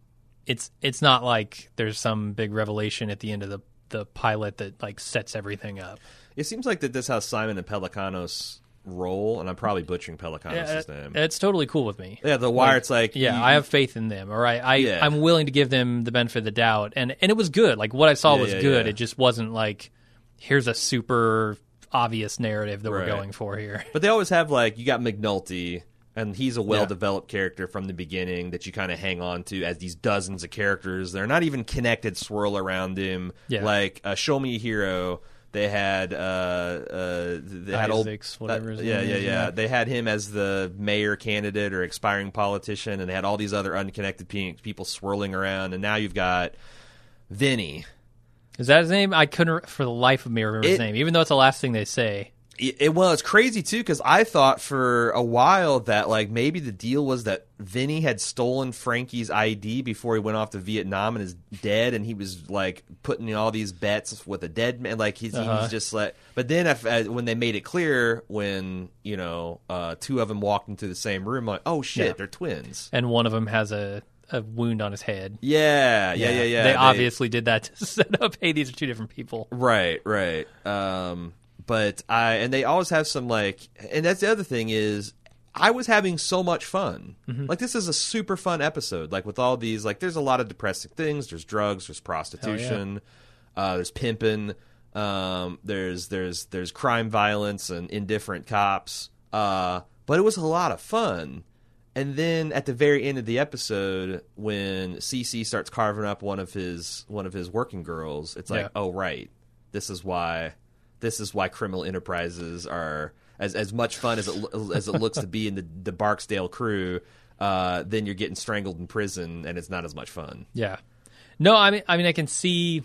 it's it's not like there's some big revelation at the end of the, the pilot that, like, sets everything up. It seems like that this has Simon and Pelicanos roll, and I'm probably butchering Pelicanos' yeah, name. It's totally cool with me. Yeah, The Wire, like, it's like... Yeah, you, I have faith in them, or I, I, yeah. I'm willing to give them the benefit of the doubt. And, and it was good. Like, what I saw yeah, was yeah, good. Yeah. It just wasn't like, here's a super obvious narrative that right. we're going for here. But they always have, like, you got McNulty, and he's a well-developed yeah. character from the beginning that you kind of hang on to as these dozens of characters. They're not even connected, swirl around him. Yeah. Like, uh, Show Me a Hero... They had uh, uh, they had Isaacs, old, whatever. Uh, yeah, yeah, yeah, yeah. They had him as the mayor candidate or expiring politician, and they had all these other unconnected pe- people swirling around. And now you've got Vinny. Is that his name? I couldn't, for the life of me, remember it, his name, even though it's the last thing they say. It, it, well, it's crazy too because I thought for a while that like maybe the deal was that Vinny had stolen Frankie's I D before he went off to Vietnam and is dead, and he was like putting in all these bets with a dead man. Like he's, uh-huh. he's just like. But then if, uh, when they made it clear when you know uh, two of them walked into the same room, I'm like, oh shit, yeah. they're twins, and one of them has a. a wound on his head. Yeah, yeah, yeah, yeah. yeah. They, they obviously did that to set up, hey, these are two different people. Right, right. Um, but I, and they always have some like, and that's the other thing is, I was having so much fun. Mm-hmm. Like, this is a super fun episode. Like, with all these, like, there's a lot of depressing things. There's drugs, there's prostitution, yeah. uh, there's pimping, um, there's, there's, there's crime violence and indifferent cops. Uh, but it was a lot of fun. And then at the very end of the episode, when Cece starts carving up one of his one of his working girls, it's like, yeah. oh right, this is why this is why criminal enterprises are. as as much fun as it as it looks to be in the the Barksdale crew, uh, then you're getting strangled in prison, and it's not as much fun. Yeah. No, I mean, I mean, I can see.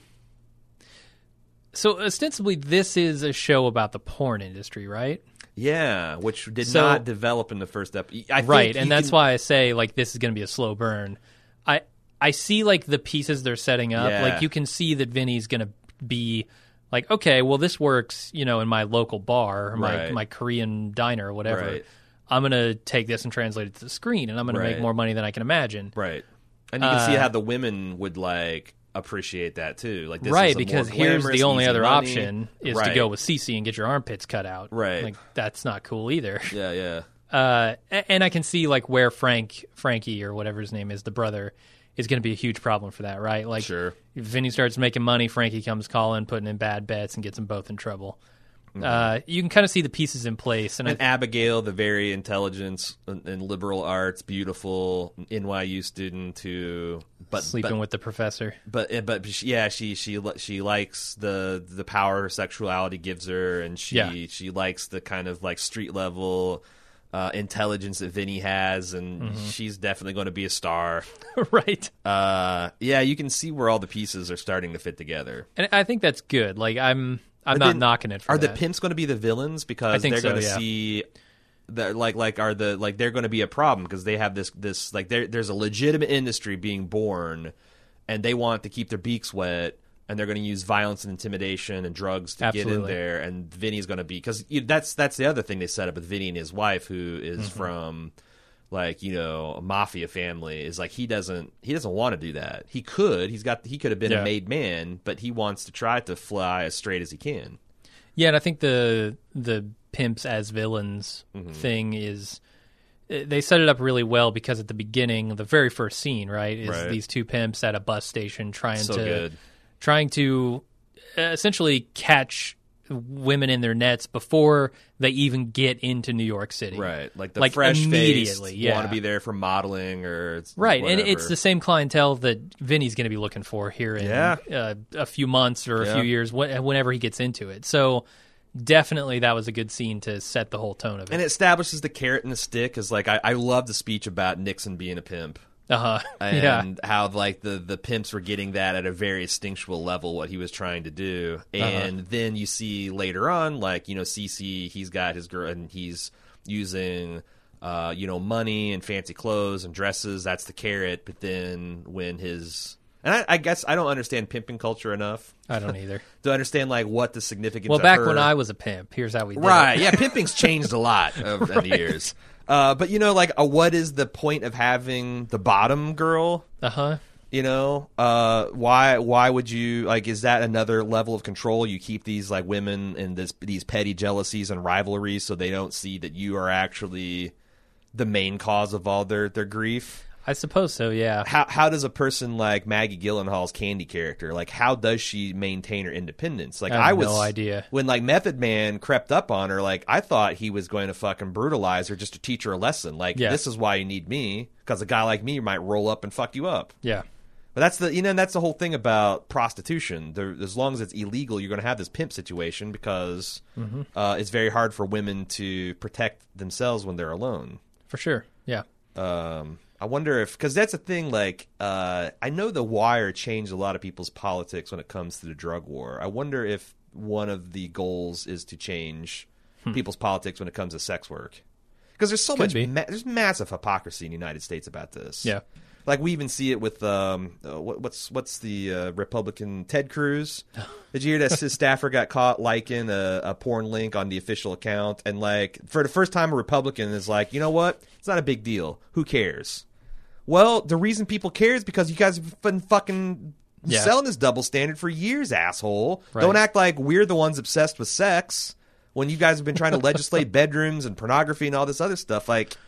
So ostensibly, this is a show about the porn industry, right? Yeah, which did So- not develop in the first episode. Right, and that's why I say like this is going to be a slow burn. I I see like the pieces they're setting up. Yeah. Like you can see that Vinny's going to be like, okay, well this works, you know, in my local bar, or my Right. my Korean diner or whatever. Right. I'm going to take this and translate it to the screen, and I'm going to make Right. more money than I can imagine. Right. And you can see Uh, how the women would like appreciate that too. Like this Right, is a because more here's glamorous, the only easy other money. option is Right. to go with Cece and get your armpits cut out. Right. Like that's not cool either. Yeah, yeah. Uh, a- and I can see like where Frank, Frankie or whatever his name is, the brother, is going to be a huge problem for that, right? Like, Sure. if Vinny starts making money, Frankie comes calling, putting in bad bets, and gets them both in trouble. Mm-hmm. Uh, you can kind of see the pieces in place, and, And I, Abigail, the very intelligent and, and liberal arts, beautiful N Y U student who, but sleeping but, with the professor. but but she- yeah, she she li- she likes the the power her sexuality gives her, and she Yeah. she likes the kind of like street level uh, intelligence that Vinny has, and Mm-hmm. she's definitely going to be a star. Right. Uh, yeah, you can see where all the pieces are starting to fit together. And I think that's good. Like, I'm I'm But not then, knocking it for Are that. the pimps going to be the villains because I think they're so, going to yeah. see that like like are the like they're going to be a problem because they have this this like there there's a legitimate industry being born, and they want to keep their beaks wet, and they're going to use violence and intimidation and drugs to get in Absolutely. there, and Vinny's going to be because that's that's the other thing they set up with Vinny and his wife, who is Mm-hmm. from like you know a mafia family, is like he doesn't he doesn't want to do that. He could he's got he could have been Yeah. a made man, but he wants to try to fly as straight as he can. Yeah, and I think the the pimps as villains Mm-hmm. thing is they set it up really well because at the beginning, the very first scene, right, is Right. these two pimps at a bus station trying So to good. trying to uh, essentially catch women in their nets before they even get into New York City. Right, like the Like, fresh faced immediately, yeah. want to be there for modeling or it's Right, and whatever. it's the same clientele that Vinny's going to be looking for here in Yeah. uh, a few months or a Yeah. few years, wh- whenever he gets into it. So definitely that was a good scene to set the whole tone of it. and it establishes the carrot and the stick. Is like I, I love the speech about Nixon being a pimp Uh-huh. and Yeah. how like the the pimps were getting that at a very instinctual level what he was trying to do, and Uh-huh. then you see later on like you know Cece, he's got his girl and he's using. Uh, you know, money and fancy clothes and dresses. That's the carrot. But then when his and I, I guess I don't understand pimping culture enough I don't either. to understand like what the significance. Well, of back her- when I was a pimp, here's how we did right, it. yeah, pimping's changed a lot over the years. Uh, but you know, like, uh, what is the point of having the bottom girl? Uh-huh. You know, uh, why why would you like? Is that another level of control? You keep these like women in this these petty jealousies and rivalries, so they don't see that you are actually the main cause of all their their grief. I suppose so, yeah. How how does a person like Maggie Gyllenhaal's Candy character, like how does she maintain her independence? Like I have I was no idea. when like Method Man crept up on her, like I thought he was going to fucking brutalize her just to teach her a lesson. Like Yeah. this is why you need me, because a guy like me might roll up and fuck you up. Yeah. But that's the you know and that's the whole thing about prostitution. There, as long as it's illegal, you're going to have this pimp situation because Mm-hmm. uh, it's very hard for women to protect themselves when they're alone. For sure. Yeah. Um, I wonder if because that's a thing. Like, uh, I know The Wire changed a lot of people's politics when it comes to the drug war. I wonder if one of the goals is to change Hmm. people's politics when it comes to sex work. Because there's so Could much, be. ma- there's massive hypocrisy in the United States about this. Yeah. Like we even see it with um, uh, what, what's what's the uh, Republican Ted Cruz? Did you hear that his staffer got caught liking a, a porn link on the official account? And like for the first time, a Republican is like, you know what? It's not a big deal. Who cares? Well, the reason people care is because you guys have been fucking Yeah. selling this double standard for years, asshole. Right. Don't act like we're the ones obsessed with sex when you guys have been trying to legislate bedrooms and pornography and all this other stuff. Like,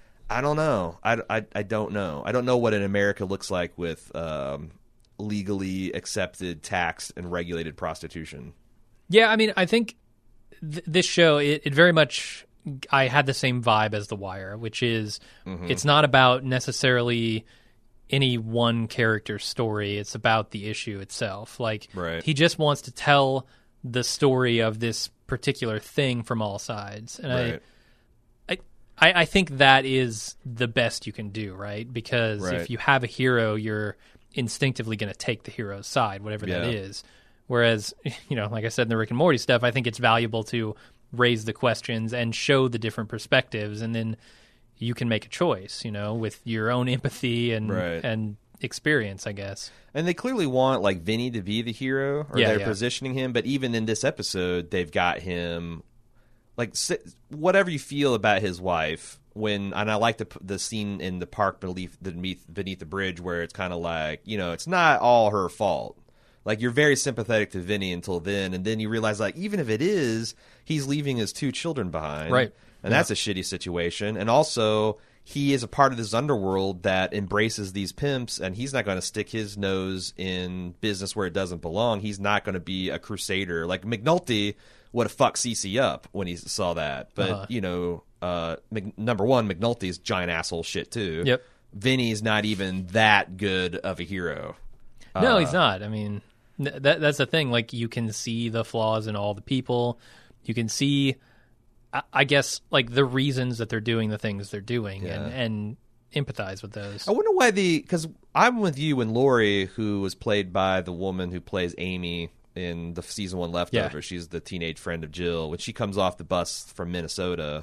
I don't know. I, I, I don't know. I don't know what an America looks like with um, legally accepted, taxed, and regulated prostitution. Yeah, I mean, I think th- this show, it, it very much, I had the same vibe as The Wire, which is Mm-hmm. it's not about necessarily any one character's story. It's about the issue itself. Like, Right. he just wants to tell the story of this particular thing from all sides. And Right. I, I, I think that is the best you can do, right? Because Right. if you have a hero, you're instinctively going to take the hero's side, whatever that Yeah. is. Whereas, you know, like I said in the Rick and Morty stuff, I think it's valuable to raise the questions and show the different perspectives, and then you can make a choice, you know, with your own empathy and Right. and experience, I guess. And they clearly want like Vinny to be the hero, or Yeah, they're yeah. positioning him. But even in this episode, they've got him like si- whatever you feel about his wife. When and I like the the scene in the park beneath the beneath, beneath the bridge where it's kind of like, you know, it's not all her fault. Like, you're very sympathetic to Vinny until then, and then you realize, like, even if it is, he's leaving his two children behind. Right. And that's a shitty situation. And also, he is a part of this underworld that embraces these pimps, and he's not going to stick his nose in business where it doesn't belong. He's not going to be a crusader. Like, McNulty would have fucked Cece up when he saw that. But, Uh-huh. you know, uh, Mc- number one, McNulty's giant asshole shit, too. Yep. Vinny's not even that good of a hero. No, Uh, he's not. I mean, th- that that's the thing. Like, you can see the flaws in all the people. You can see, I, I guess, like the reasons that they're doing the things they're doing, Yeah. and, and empathize with those. I wonder why the because I'm with you when Lori, who was played by the woman who plays Amy in the season one Leftovers, Yeah. she's the teenage friend of Jill. When she comes off the bus from Minnesota,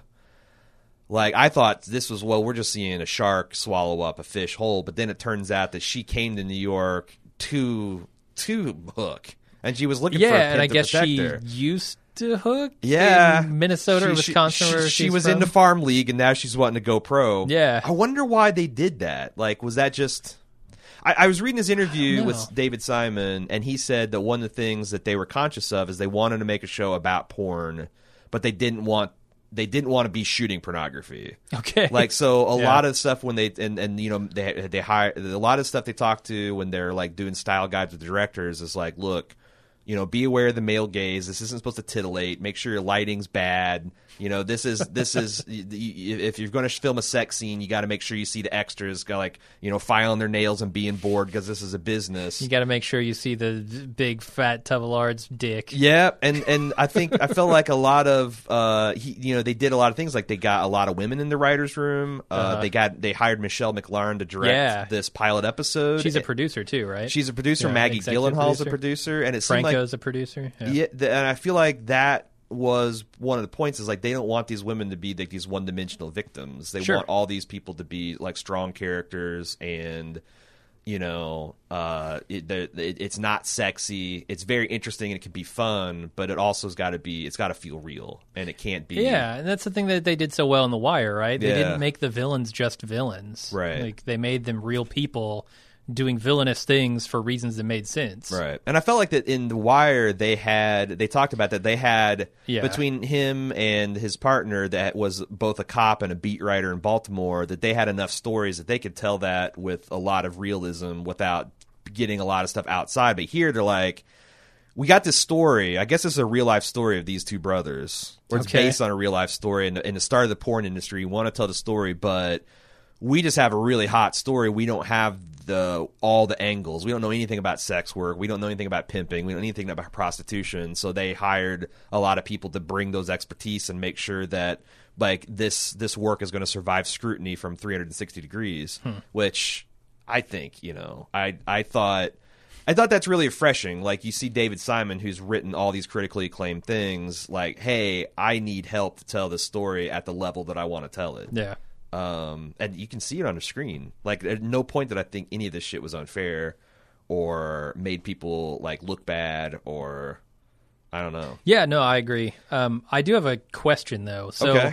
like I thought this was well, we're just seeing a shark swallow up a fish whole, but then it turns out that she came to New York to to Hook, and she was looking yeah, for a and pimp I to guess protect she her. used to Hook. Yeah, in Minnesota or She- she- Wisconsin. She, where she she's was from. in the farm league, and now she's wanting to go pro. Yeah. I wonder why they did that. Like, was that just? I, I was reading this interview know. with David Simon, and he said that one of the things that they were conscious of is they wanted to make a show about porn, but they didn't want they didn't want to be shooting pornography. Okay. Like, so a Yeah. lot of stuff when they and, and you know they they hire a lot of stuff they talk to when they're like doing style guides with the directors is like, look, you know, be aware of the male gaze. This isn't supposed to titillate. Make sure your lighting's bad. You know, this is this is if you're going to film a sex scene, you got to make sure you see the extras, go like, you know, filing their nails and being bored because this is a business. You got to make sure you see the big fat Tuvalard's dick. Yeah, and and I think I felt like a lot of uh he, you know, they did a lot of things, like they got a lot of women in the writers' room. Uh, Uh-huh. They got they hired Michelle McLaren to direct Yeah. this pilot episode. She's a producer too, right? She's a producer. Yeah, Maggie executive Gyllenhaal's a producer. producer, and it seemed like Franco's a producer. Yeah. yeah, the, and I feel like that was one of the points is like they don't want these women to be like these one-dimensional victims. They Sure. want all these people to be like strong characters, and you know, uh, it, the, it, it's not sexy. It's very interesting and it can be fun, but it also has got to be. It's got to feel real, and it can't be. Yeah, and that's the thing that they did so well in The Wire, right? They Yeah. didn't make the villains just villains. Right. Like, they made them real people doing villainous things for reasons that made sense. Right. And I felt like that in The Wire, they had, they talked about that. They had, Yeah. between him and his partner that was both a cop and a beat writer in Baltimore, that they had enough stories that they could tell that with a lot of realism without getting a lot of stuff outside. But here they're like, we got this story. I guess it's a real life story of these two brothers, or it's Okay. based on a real life story. And in the start of the porn industry, you want to tell the story, but we just have a really hot story. We don't have the all the angles. We don't know anything about sex work. We don't know anything about pimping. We don't know anything about prostitution. So they hired a lot of people to bring those expertise and make sure that like this this work is going to survive scrutiny from three hundred sixty degrees, Hmm. which I think, you know, I I thought I thought that's really refreshing. Like, you see David Simon, who's written all these critically acclaimed things, like, hey, I need help to tell this story at the level that I want to tell it. Yeah. Um, and you can see it on the screen. Like, at no point did I think any of this shit was unfair or made people like look bad, or I don't know. Yeah, no, I agree. Um, I do have a question though. So, Okay.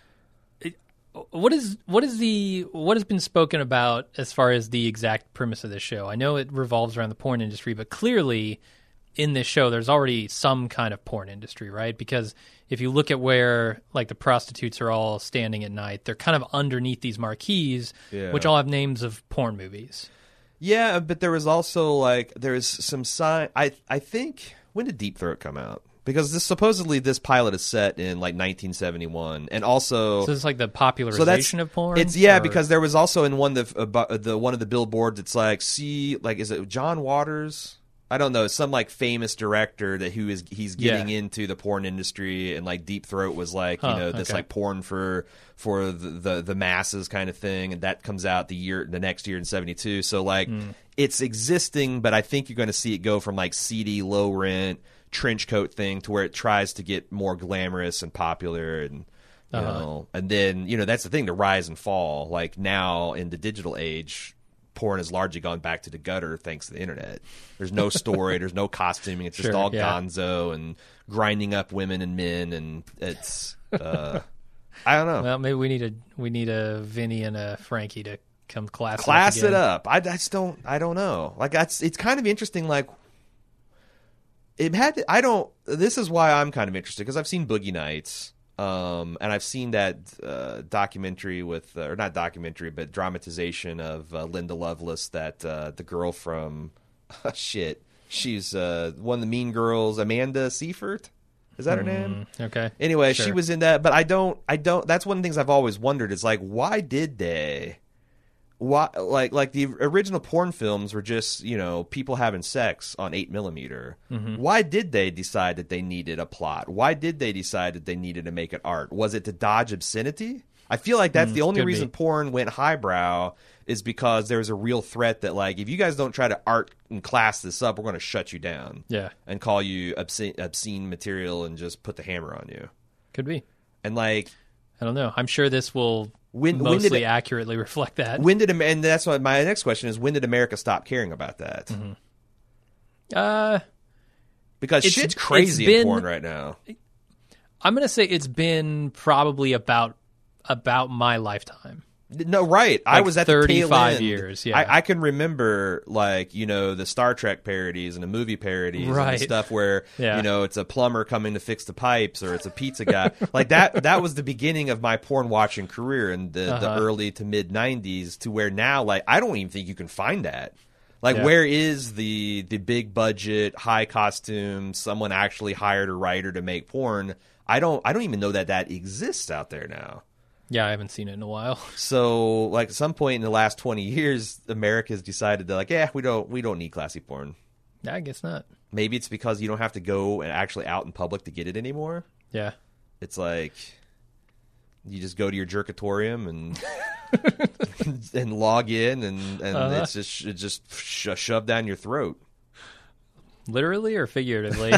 it- what is what is the what has been spoken about as far as the exact premise of this show? I know it revolves around the porn industry, but clearly in this show there's already some kind of porn industry, right? Because if you look at where like the prostitutes are all standing at night, they're kind of underneath these marquees, Yeah. which all have names of porn movies. Yeah, but there was also like there was some sign. I I think when did Deep Throat come out? Because this supposedly this pilot is set in like nineteen seventy-one, and also So it's like the popularization so that's of porn. It's yeah, or- because there was also in one of the uh, the one of the billboards. It's like see like is it John Waters? I don't know, some like famous director that who is he's getting Yeah. into the porn industry, and like Deep Throat was like Huh, you know this okay. like porn for for the, the the masses kind of thing, and that comes out the year the next year in seventy-two. So like Mm. it's existing, but I think you're going to see it go from like seedy, low rent trench coat thing to where it tries to get more glamorous and popular, and you Uh-huh. know, and then you know that's the thing, the rise and fall. Like now in the digital age, porn has largely gone back to the gutter thanks to the internet. There's no story, there's no costuming. It's just Sure, all yeah. gonzo and grinding up women and men, and it's uh, I don't know. Well, maybe we need a we need a Vinny and a Frankie to come class Class up it again. up. I, I just don't. I don't know. Like that's. It's kind of interesting. Like it had. To, I don't. This is why I'm kind of interested because I've seen Boogie Nights, um, and I've seen that uh, documentary with, uh, or not documentary, but dramatization of uh, Linda Lovelace. That uh, the girl from shit. She's uh, one of the Mean Girls. Amanda Seyfried. Is that her name? Mm, okay. Anyway, Sure. she was in that, but I don't. I don't. That's one of the things I've always wondered. Is like, why did they? Why, like, like the original porn films were just, you know, people having sex on eight millimeter. Mm-hmm. Why did they decide that they needed a plot? Why did they decide that they needed to make it art? Was it to dodge obscenity? I feel like that's Mm, the only could reason be. porn went highbrow is because there was a real threat that, like, if you guys don't try to art and class this up, we're going to shut you down Yeah, and call you obscene, obscene material and just put the hammer on you. could be. And like, I don't know. I'm sure this will When- when mostly did it- accurately reflect that. when did Am- and that's what my next question is: when did America stop caring about that? uh, Because It's- shit's it's crazy in been- porn right now. I'm gonna say it's been probably about about my lifetime. No, right. I Like was at the tail thirty-five end. years, yeah. I, I can remember, like, you know, the Star Trek parodies and the movie parodies Right. and stuff where, Yeah. you know, it's a plumber coming to fix the pipes or it's a pizza guy. Like that. That was the beginning of my porn watching career in the, the Uh-huh. early to mid nineties. To where now, like, I don't even think you can find that. Like, Yeah. where is the the big budget, high costume, someone actually hired a writer to make porn? I don't. I don't even know that that exists out there now. Yeah, I haven't seen it in a while. So, like, at some point in the last twenty years, America's decided that, like, yeah, we don't we don't need classy porn. I guess not. Maybe it's because you don't have to go and actually out in public to get it anymore. Yeah. It's like you just go to your jerkatorium and and log in, and and Uh-huh. it's just it's just sh- shoved down your throat. Literally or figuratively?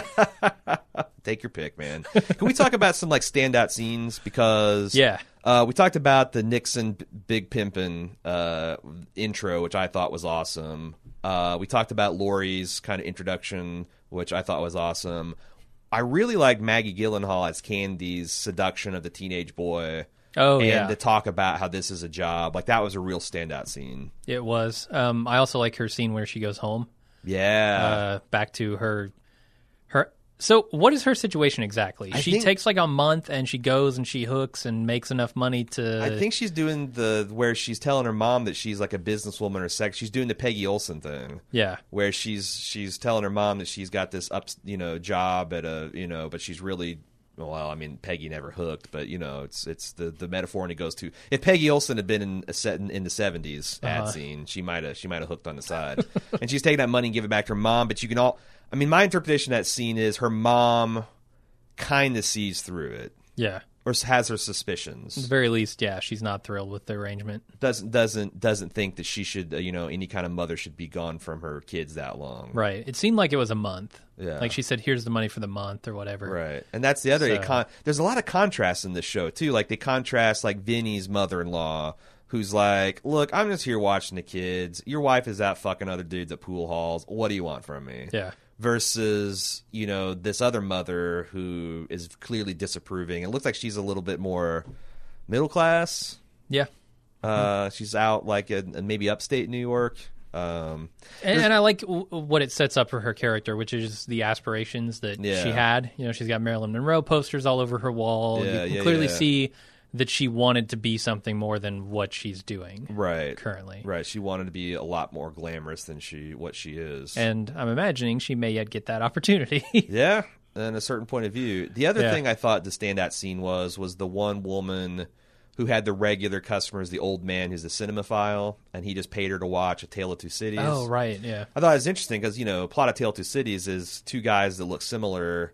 Take your pick, man. Can we talk about some like standout scenes? Because Yeah. uh, we talked about the Nixon B- Big Pimpin' uh, intro, which I thought was awesome. Uh, we talked about Laurie's kind of introduction, which I thought was awesome. I really liked Maggie Gyllenhaal as Candy's seduction of the teenage boy. Oh, and yeah. to talk about how this is a job. Like, that was a real standout scene. It was. Um, I also like her scene where she goes home. Yeah. Uh, back to her. Her. So, what is her situation exactly? I she think- takes like a month and she goes and she hooks and makes enough money to. I think she's doing the where she's telling her mom that she's like a businesswoman or sex. She's doing the Peggy Olson thing. Yeah. Where she's she's telling her mom that she's got this up you know job at a you know but she's really well I mean Peggy never hooked, but you know it's it's the, the metaphor, and it goes to if Peggy Olson had been in a set in, in the seventies ad Uh-huh. scene, she might have she might have hooked on the side. And she's taking that money and giving it back to her mom, but you can all I mean my interpretation of that scene is her mom kind of sees through it Yeah. or has her suspicions. At the very least, yeah, she's not thrilled with the arrangement. doesn't doesn't doesn't think that she should uh, you know any kind of mother should be gone from her kids that long. Right. It seemed like it was a month. Yeah. Like she said, here's the money for the month or whatever. Right. And that's the other So- it con- there's a lot of contrast in this show too. Like they contrast like Vinny's mother-in-law who's like, "Look, I'm just here watching the kids. Your wife is out fucking other dudes at pool halls. What do you want from me?" Yeah. Versus, you know, this other mother who is clearly disapproving. It looks like she's a little bit more middle class. Yeah. Uh, she's out like in, in maybe upstate New York. Um, And, and I like w- what it sets up for her character, which is the aspirations that Yeah. she had. You know, she's got Marilyn Monroe posters all over her wall. Yeah, you can yeah, clearly yeah. see that she wanted to be something more than what she's doing right. currently. Right. She wanted to be a lot more glamorous than she what she is. And I'm imagining she may yet get that opportunity. yeah, and a certain point of view. The other Yeah. thing I thought the standout scene was was the one woman who had the regular customers, the old man who's a cinemaphile, and he just paid her to watch A Tale of Two Cities. Oh, right, yeah. I thought it was interesting because, you know, plot of Tale of Two Cities is two guys that look similar.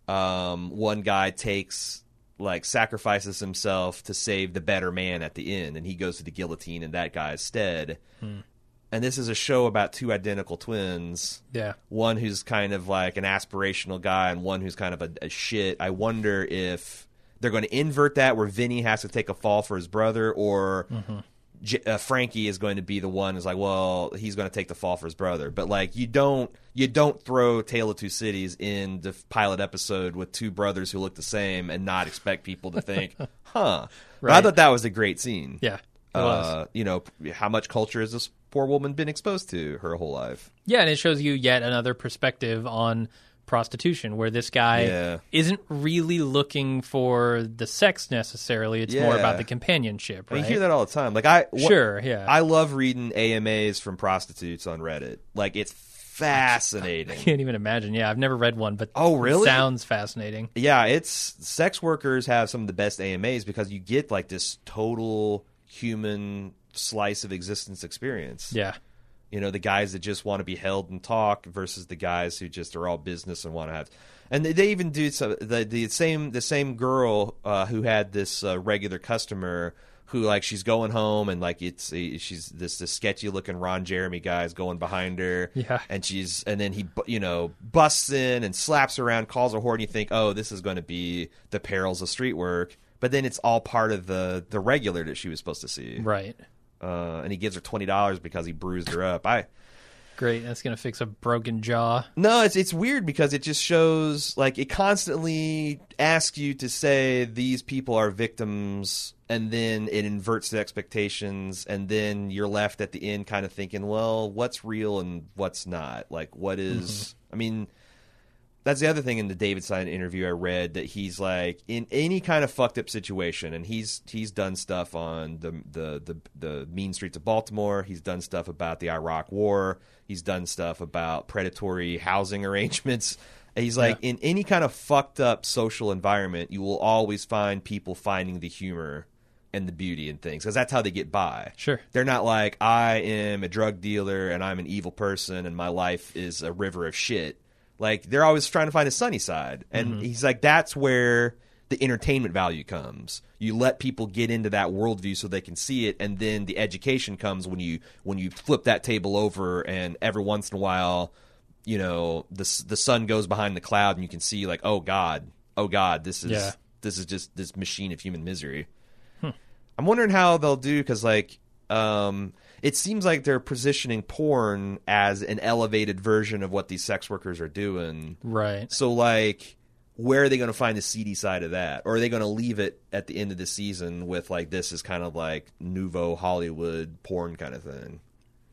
Um, one guy takes, like, sacrifices himself to save the better man at the end, and he goes to the guillotine in that guy's stead. Hmm. And this is a show about two identical twins. Yeah. One who's kind of like an aspirational guy and one who's kind of a, a shit. I wonder if they're going to invert that where Vinny has to take a fall for his brother, or mm-hmm. J- uh, Frankie is going to be the one who's like, well, he's going to take the fall for his brother. But like, you don't you don't throw Tale of Two Cities in the pilot episode with two brothers who look the same and not expect people to think, huh. Right. But I thought that was a great scene. Yeah. Uh, you know, how much culture has this poor woman been exposed to her whole life? Yeah, and it shows you yet another perspective on prostitution, where this guy yeah. isn't really looking for the sex necessarily. It's yeah. more about the companionship, right? I mean, you hear that all the time. Like I, wh- sure, yeah. I love reading A M As from prostitutes on Reddit. Like, it's fascinating. I can't even imagine. Yeah, I've never read one, but oh, really? It sounds fascinating. Yeah, it's sex workers have some of the best A M As because you get like this total human slice of existence experience. Yeah. You know, the guys that just want to be held and talk versus the guys who just are all business and want to have. And they, they even do so, the the same the same girl uh, who had this uh, regular customer who, like, she's going home and like it's she's this this sketchy looking Ron Jeremy guy is going behind her. Yeah. And she's and then he you know busts in and slaps her around, calls her whore, and you think, oh, this is going to be the perils of street work. But then it's all part of the, the regular that she was supposed to see. Right. Uh, and he gives her twenty dollars because he bruised her up. I Great. That's going to fix a broken jaw. No, it's it's weird because it just shows, like, it constantly asks you to say these people are victims, and then it inverts the expectations, and then you're left at the end kind of thinking, well, what's real and what's not? Like, what is... Mm-hmm. I mean... That's the other thing in the David Stein interview I read, that he's like, in any kind of fucked up situation, and he's he's done stuff on the the the, the mean streets of Baltimore. He's done stuff about the Iraq War. He's done stuff about predatory housing arrangements. And he's like, yeah. in any kind of fucked up social environment, you will always find people finding the humor and the beauty in things, because that's how they get by. Sure. They're not like, I am a drug dealer and I'm an evil person and my life is a river of shit. Like, they're always trying to find a sunny side. And mm-hmm. he's like, that's where the entertainment value comes. You let people get into that worldview so they can see it, and then the education comes when you when you flip that table over, and every once in a while, you know, the the sun goes behind the cloud and you can see, like, oh God, oh God, this is yeah. this is just this machine of human misery. Hmm. I'm wondering how they'll do, because, like, um, it seems like they're positioning porn as an elevated version of what these sex workers are doing. Right. So, like, where are they going to find the seedy side of that? Or are they going to leave it at the end of the season with, like, this is kind of like nouveau Hollywood porn kind of thing?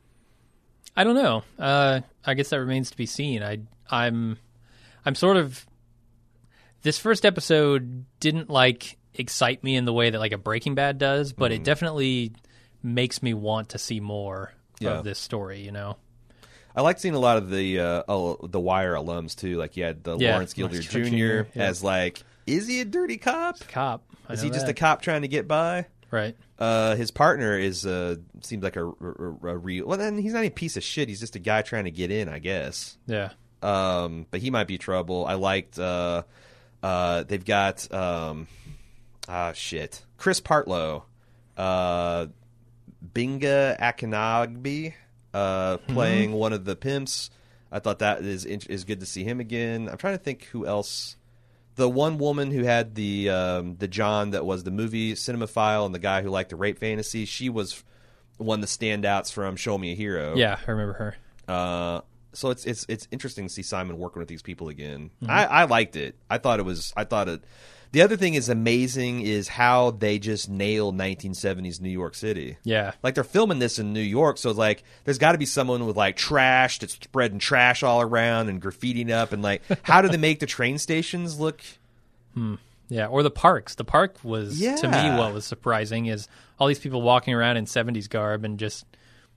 I don't know. Uh, I guess that remains to be seen. I, I'm, I'm sort of... This first episode didn't, like, excite me in the way that, like, a Breaking Bad does, but mm. it definitely... makes me want to see more yeah. of this story, you know? I like seeing a lot of the uh, oh, the Wire alums, too. Like, you had the yeah, Lawrence Gilder Junior, Junior yeah. as, like, is he a dirty cop? Cop. I is he that. just a cop trying to get by? Right. Uh, his partner is uh, seems like a, a, a real... Well, then he's not a piece of shit. He's just a guy trying to get in, I guess. Yeah. Um, but he might be trouble. I liked... Uh, uh, they've got... Um, ah, shit. Chris Partlow. Uh... Binga Akinagbe uh, playing mm-hmm. one of the pimps. I thought that is is good to see him again. I'm trying to think who else. The one woman who had the um, the John that was the movie cinemaphile and the guy who liked the rape fantasy, she was one of the standouts from Show Me a Hero. Yeah, I remember her. Uh, so it's it's it's interesting to see Simon working with these people again. Mm-hmm. I, I liked it. I thought it was. I thought it. The other thing is amazing is how they just nail nineteen seventies New York City. Yeah. Like, they're filming this in New York, so it's like there's got to be someone with, like, trash that's spreading trash all around and graffitiing up. And, like, how do they make the train stations look? Hmm. Yeah, or the parks. The park was, yeah. to me, what was surprising is all these people walking around in seventies garb and just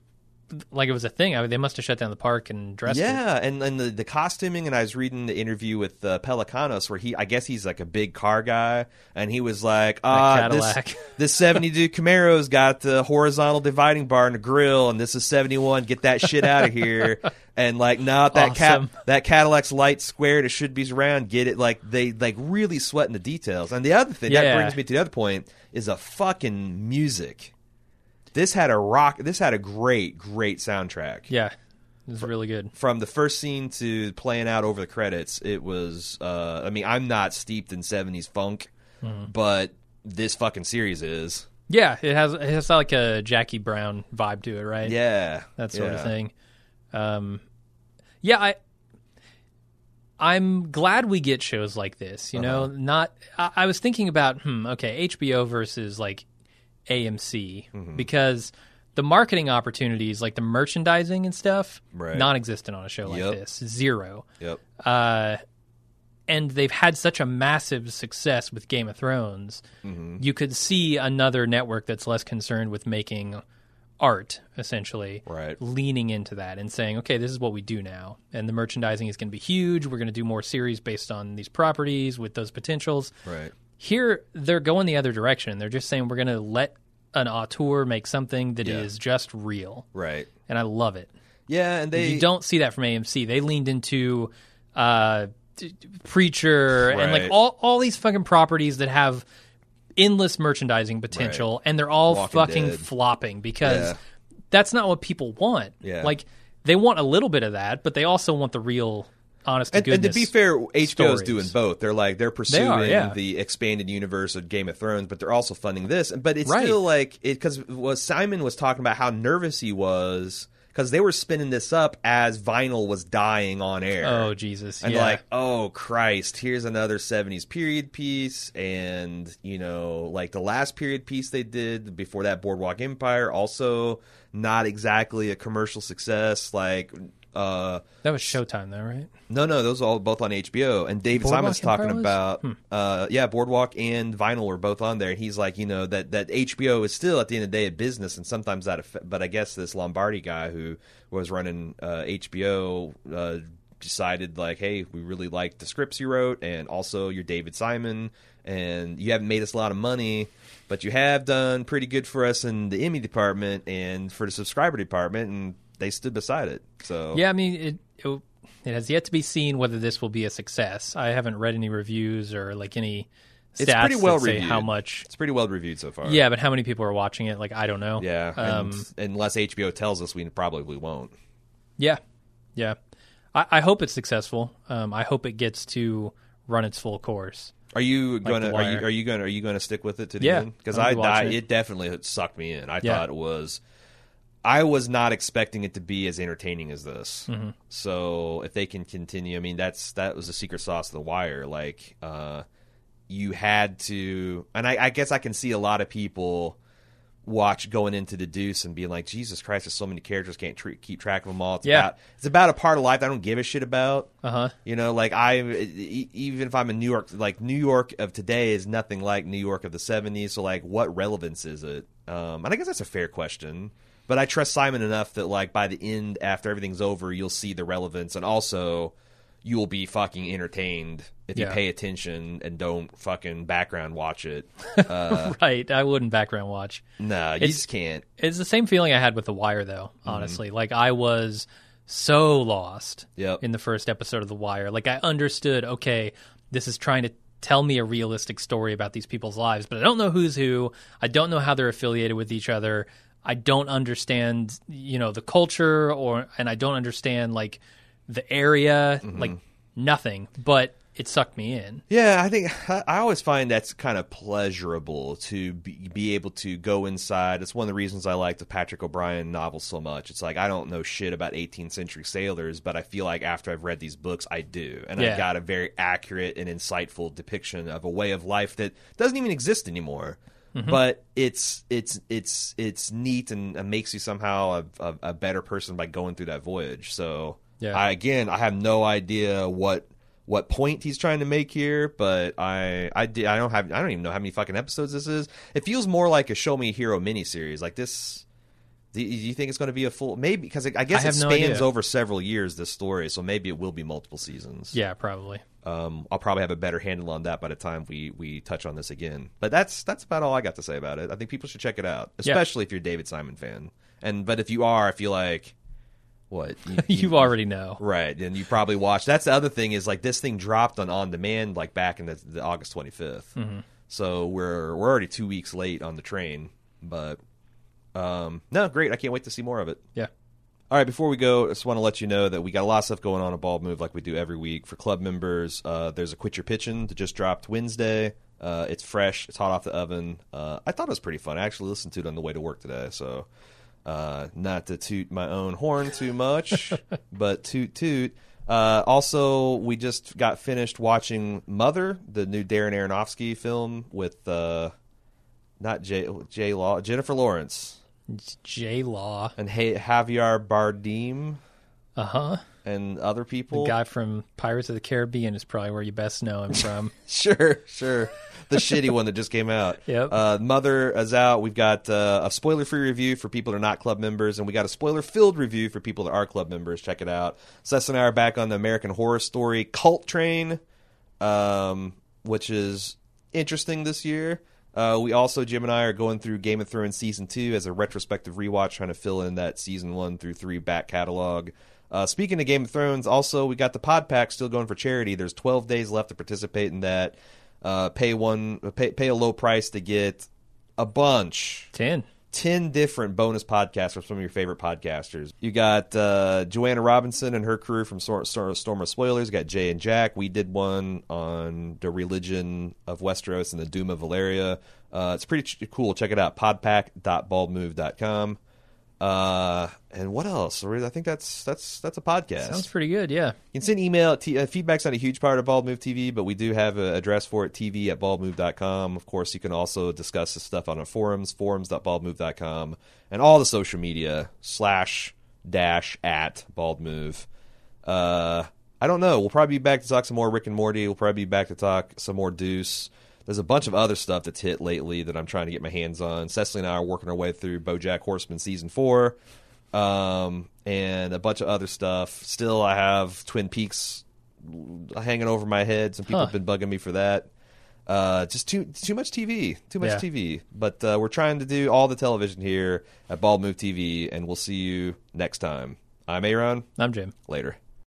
like it was a thing. I mean, they must have shut down the park and dressed it. Yeah, and, and the, the costuming, and I was reading the interview with uh, Pelicanos where he, I guess he's like a big car guy, and he was like, ah, this, Cadillac. this seventy-two Camaro's got the horizontal dividing bar and the grill, and this is seventy-one, get that shit out of here. And like, no, that Awesome. cat, that Cadillac's light squared, it should be round, get it. Like, they like really sweating the details. And the other thing, that Yeah. brings me to the other point, is a fucking music. This had a rock. This had a great, great soundtrack. Yeah, it was really good. From the first scene to playing out over the credits, it was. Uh, I mean, I'm not steeped in seventies funk, Mm-hmm. but this fucking series is. Yeah, it has it has like a Jackie Brown vibe to it, right? Yeah, That sort yeah. of thing. Um, yeah, I. I'm glad we get shows like this. You know, Uh-huh. not. I, I was thinking about, hmm, okay, H B O versus like A M C Mm-hmm. because the marketing opportunities, like the merchandising and stuff, Right. non-existent on a show like Yep. this. Zero. Yep. Uh, and they've had such a massive success with Game of Thrones. Mm-hmm. You could see another network that's less concerned with making art, essentially, Right. leaning into that and saying, okay, this is what we do now. And the merchandising is going to be huge. We're going to do more series based on these properties with those potentials. Right. Here, they're going the other direction. They're just saying, we're going to let an auteur make something that Yeah. is just real. Right. And I love it. Yeah, and they You don't see that from A M C. They leaned into uh, d- Preacher and like Right. all, all these fucking properties that have endless merchandising potential, Right. and they're all Walking fucking Dead. flopping because Yeah. that's not what people want. Yeah. Like they want a little bit of that, but they also want the real, honest to And, and goodness. to be fair, H B O is stories. doing both. They're like they're pursuing are, yeah. the expanded universe of Game of Thrones, but they're also funding this. But it's Right. still like it because was Simon was talking about how nervous he was because they were spinning this up as vinyl was dying on air. Oh Jesus! And yeah. like, oh Christ, here's another seventies period piece, and you know, like the last period piece they did before that, Boardwalk Empire, also not exactly a commercial success. Like, uh, that was Showtime, though, right? no, no, those are all both on H B O. And David Boardwalk Simon's talking Empire was? about, Hmm. uh, yeah, Boardwalk and Vinyl were both on there. And he's like, you know, that, that H B O is still at the end of the day a business, and sometimes that, aff- but I guess this Lombardi guy who was running uh, H B O uh, decided like, hey, we really like the scripts you wrote, and also you're David Simon, and you haven't made us a lot of money, but you have done pretty good for us in the Emmy department and for the subscriber department, and they stood beside it. So Yeah, I mean, it, it it has yet to be seen whether this will be a success. I haven't read any reviews or like any stats It's pretty well that say reviewed. how much. It's pretty well reviewed so far. Yeah, but how many people are watching it? Like, I don't know. Yeah, Um, and unless H B O tells us, we probably won't. yeah, yeah. I, I hope it's successful. Um, I hope it gets to run its full course. Are you Like gonna? The Are you? Wire. Are you gonna? Are you gonna stick with it to the Yeah, end? Because I'll I, be I, watching it. it. definitely sucked me in. I Yeah. thought it was. I was not expecting it to be as entertaining as this. Mm-hmm. So if they can continue, I mean, that's that was the secret sauce of The Wire. Like, uh, you had to, and I, I guess I can see a lot of people watch going into the Deuce and being like, Jesus Christ, there's so many characters, can't tr- keep track of them all. It's Yeah. about, it's about a part of life I don't give a shit about. Uh huh. You know, like I, e- even if I'm in New York, like New York of today is nothing like New York of the seventies. So, like, what relevance is it? Um, and I guess that's a fair question. But I trust Simon enough that, like, by the end, after everything's over, you'll see the relevance, and also you will be fucking entertained if you Yeah. pay attention and don't fucking background watch it. Uh, Right. I wouldn't background watch. no, you It's- just can't. It's the same feeling I had with The Wire, though, honestly. Like, I was so lost Yep. in the first episode of The Wire. Like, I understood, okay, this is trying to tell me a realistic story about these people's lives, but I don't know who's who. I don't know how they're affiliated with each other. I don't understand, you know, the culture, or and I don't understand, like, the area, like, nothing. But it sucked me in. Yeah, I think I I always find that's kind of pleasurable to be, be able to go inside. It's one of the reasons I like the Patrick O'Brien novels so much. It's like I don't know shit about eighteenth century sailors, but I feel like after I've read these books, I do. And Yeah. I got a very accurate and insightful depiction of a way of life that doesn't even exist anymore. Mm-hmm. But it's it's it's it's neat and it makes you somehow a, a, a better person by going through that voyage. So Yeah. I, again, I have no idea what what point he's trying to make here, but I I, did, I don't have I don't even know how many fucking episodes this is. It feels more like a Show Me a Hero miniseries. Like this, Do you, do you think it's going to be a full? Maybe because I guess I it have no spans idea. over several years. This story, so maybe it will be multiple seasons. Yeah, probably. Um, I'll probably have a better handle on that by the time we, we touch on this again. But that's that's about all I got to say about it. I think people should check it out, especially if you're a David Simon fan. And but if you are, I feel like what you, You already know. right, and you probably watched. That's the other thing is like this thing dropped on on demand like back in the, the August twenty-fifth. Mm-hmm. So we're we're already two weeks late on the train. But um, no, great. I can't wait to see more of it. Yeah. All right, before we go, I just want to let you know that we got a lot of stuff going on at Bald Move like we do every week. For club members, uh, there's a Quit Your Pitching that just dropped Wednesday. Uh, it's fresh. It's hot off the oven. Uh, I thought it was pretty fun. I actually listened to it on the way to work today. So uh, not to toot my own horn too much, but toot toot. Uh, also, we just got finished watching Mother, the new Darren Aronofsky film with uh, not J. J. Law, Jennifer Lawrence. J Law. And hey, Javier Bardem Uh huh. and other people. The guy from Pirates of the Caribbean is probably where you best know him from. Sure, sure. The shitty one that just came out. Yep. Uh, Mother is out. We've got uh, a spoiler-free review for people that are not club members, and we got a spoiler-filled review for people that are club members. Check it out. Seth and I are back on the American Horror Story Cult Train, um, which is interesting this year. Uh, we also, Jim and I, are going through Game of Thrones Season two as a retrospective rewatch, trying to fill in that Season one through three back catalog. Uh, speaking of Game of Thrones, also, we got the Pod Pack still going for charity. There's twelve days left to participate in that. Uh, pay one, pay, pay a low price to get a bunch. Ten. ten different bonus podcasts from some of your favorite podcasters. You got uh, Joanna Robinson and her crew from Storm, Storm of Spoilers. You got Jay and Jack. We did one on the religion of Westeros and the Doom of Valeria. Uh, it's pretty ch- cool. Check it out. podpack dot bald move dot com. Uh, and what else? I think that's that's that's a podcast. Sounds pretty good, yeah. You can send email. T- uh, feedback's not a huge part of Bald Move T V, but we do have an address for it, T V at bald move dot com. Of course, you can also discuss this stuff on our forums, forums dot bald move dot com, and all the social media, slash, dash, at Bald Move. Uh, I don't know. We'll probably be back to talk some more Rick and Morty. We'll probably be back to talk some more Deuce. There's a bunch of other stuff that's hit lately that I'm trying to get my hands on. Cecily and I are working our way through BoJack Horseman Season four, um, and a bunch of other stuff. Still, I have Twin Peaks hanging over my head. Some people Huh. have been bugging me for that. Uh, just too too much T V. Too much Yeah. T V. But uh, we're trying to do all the television here at Bald Move T V, and we'll see you next time. I'm Aaron. I'm Jim. Later.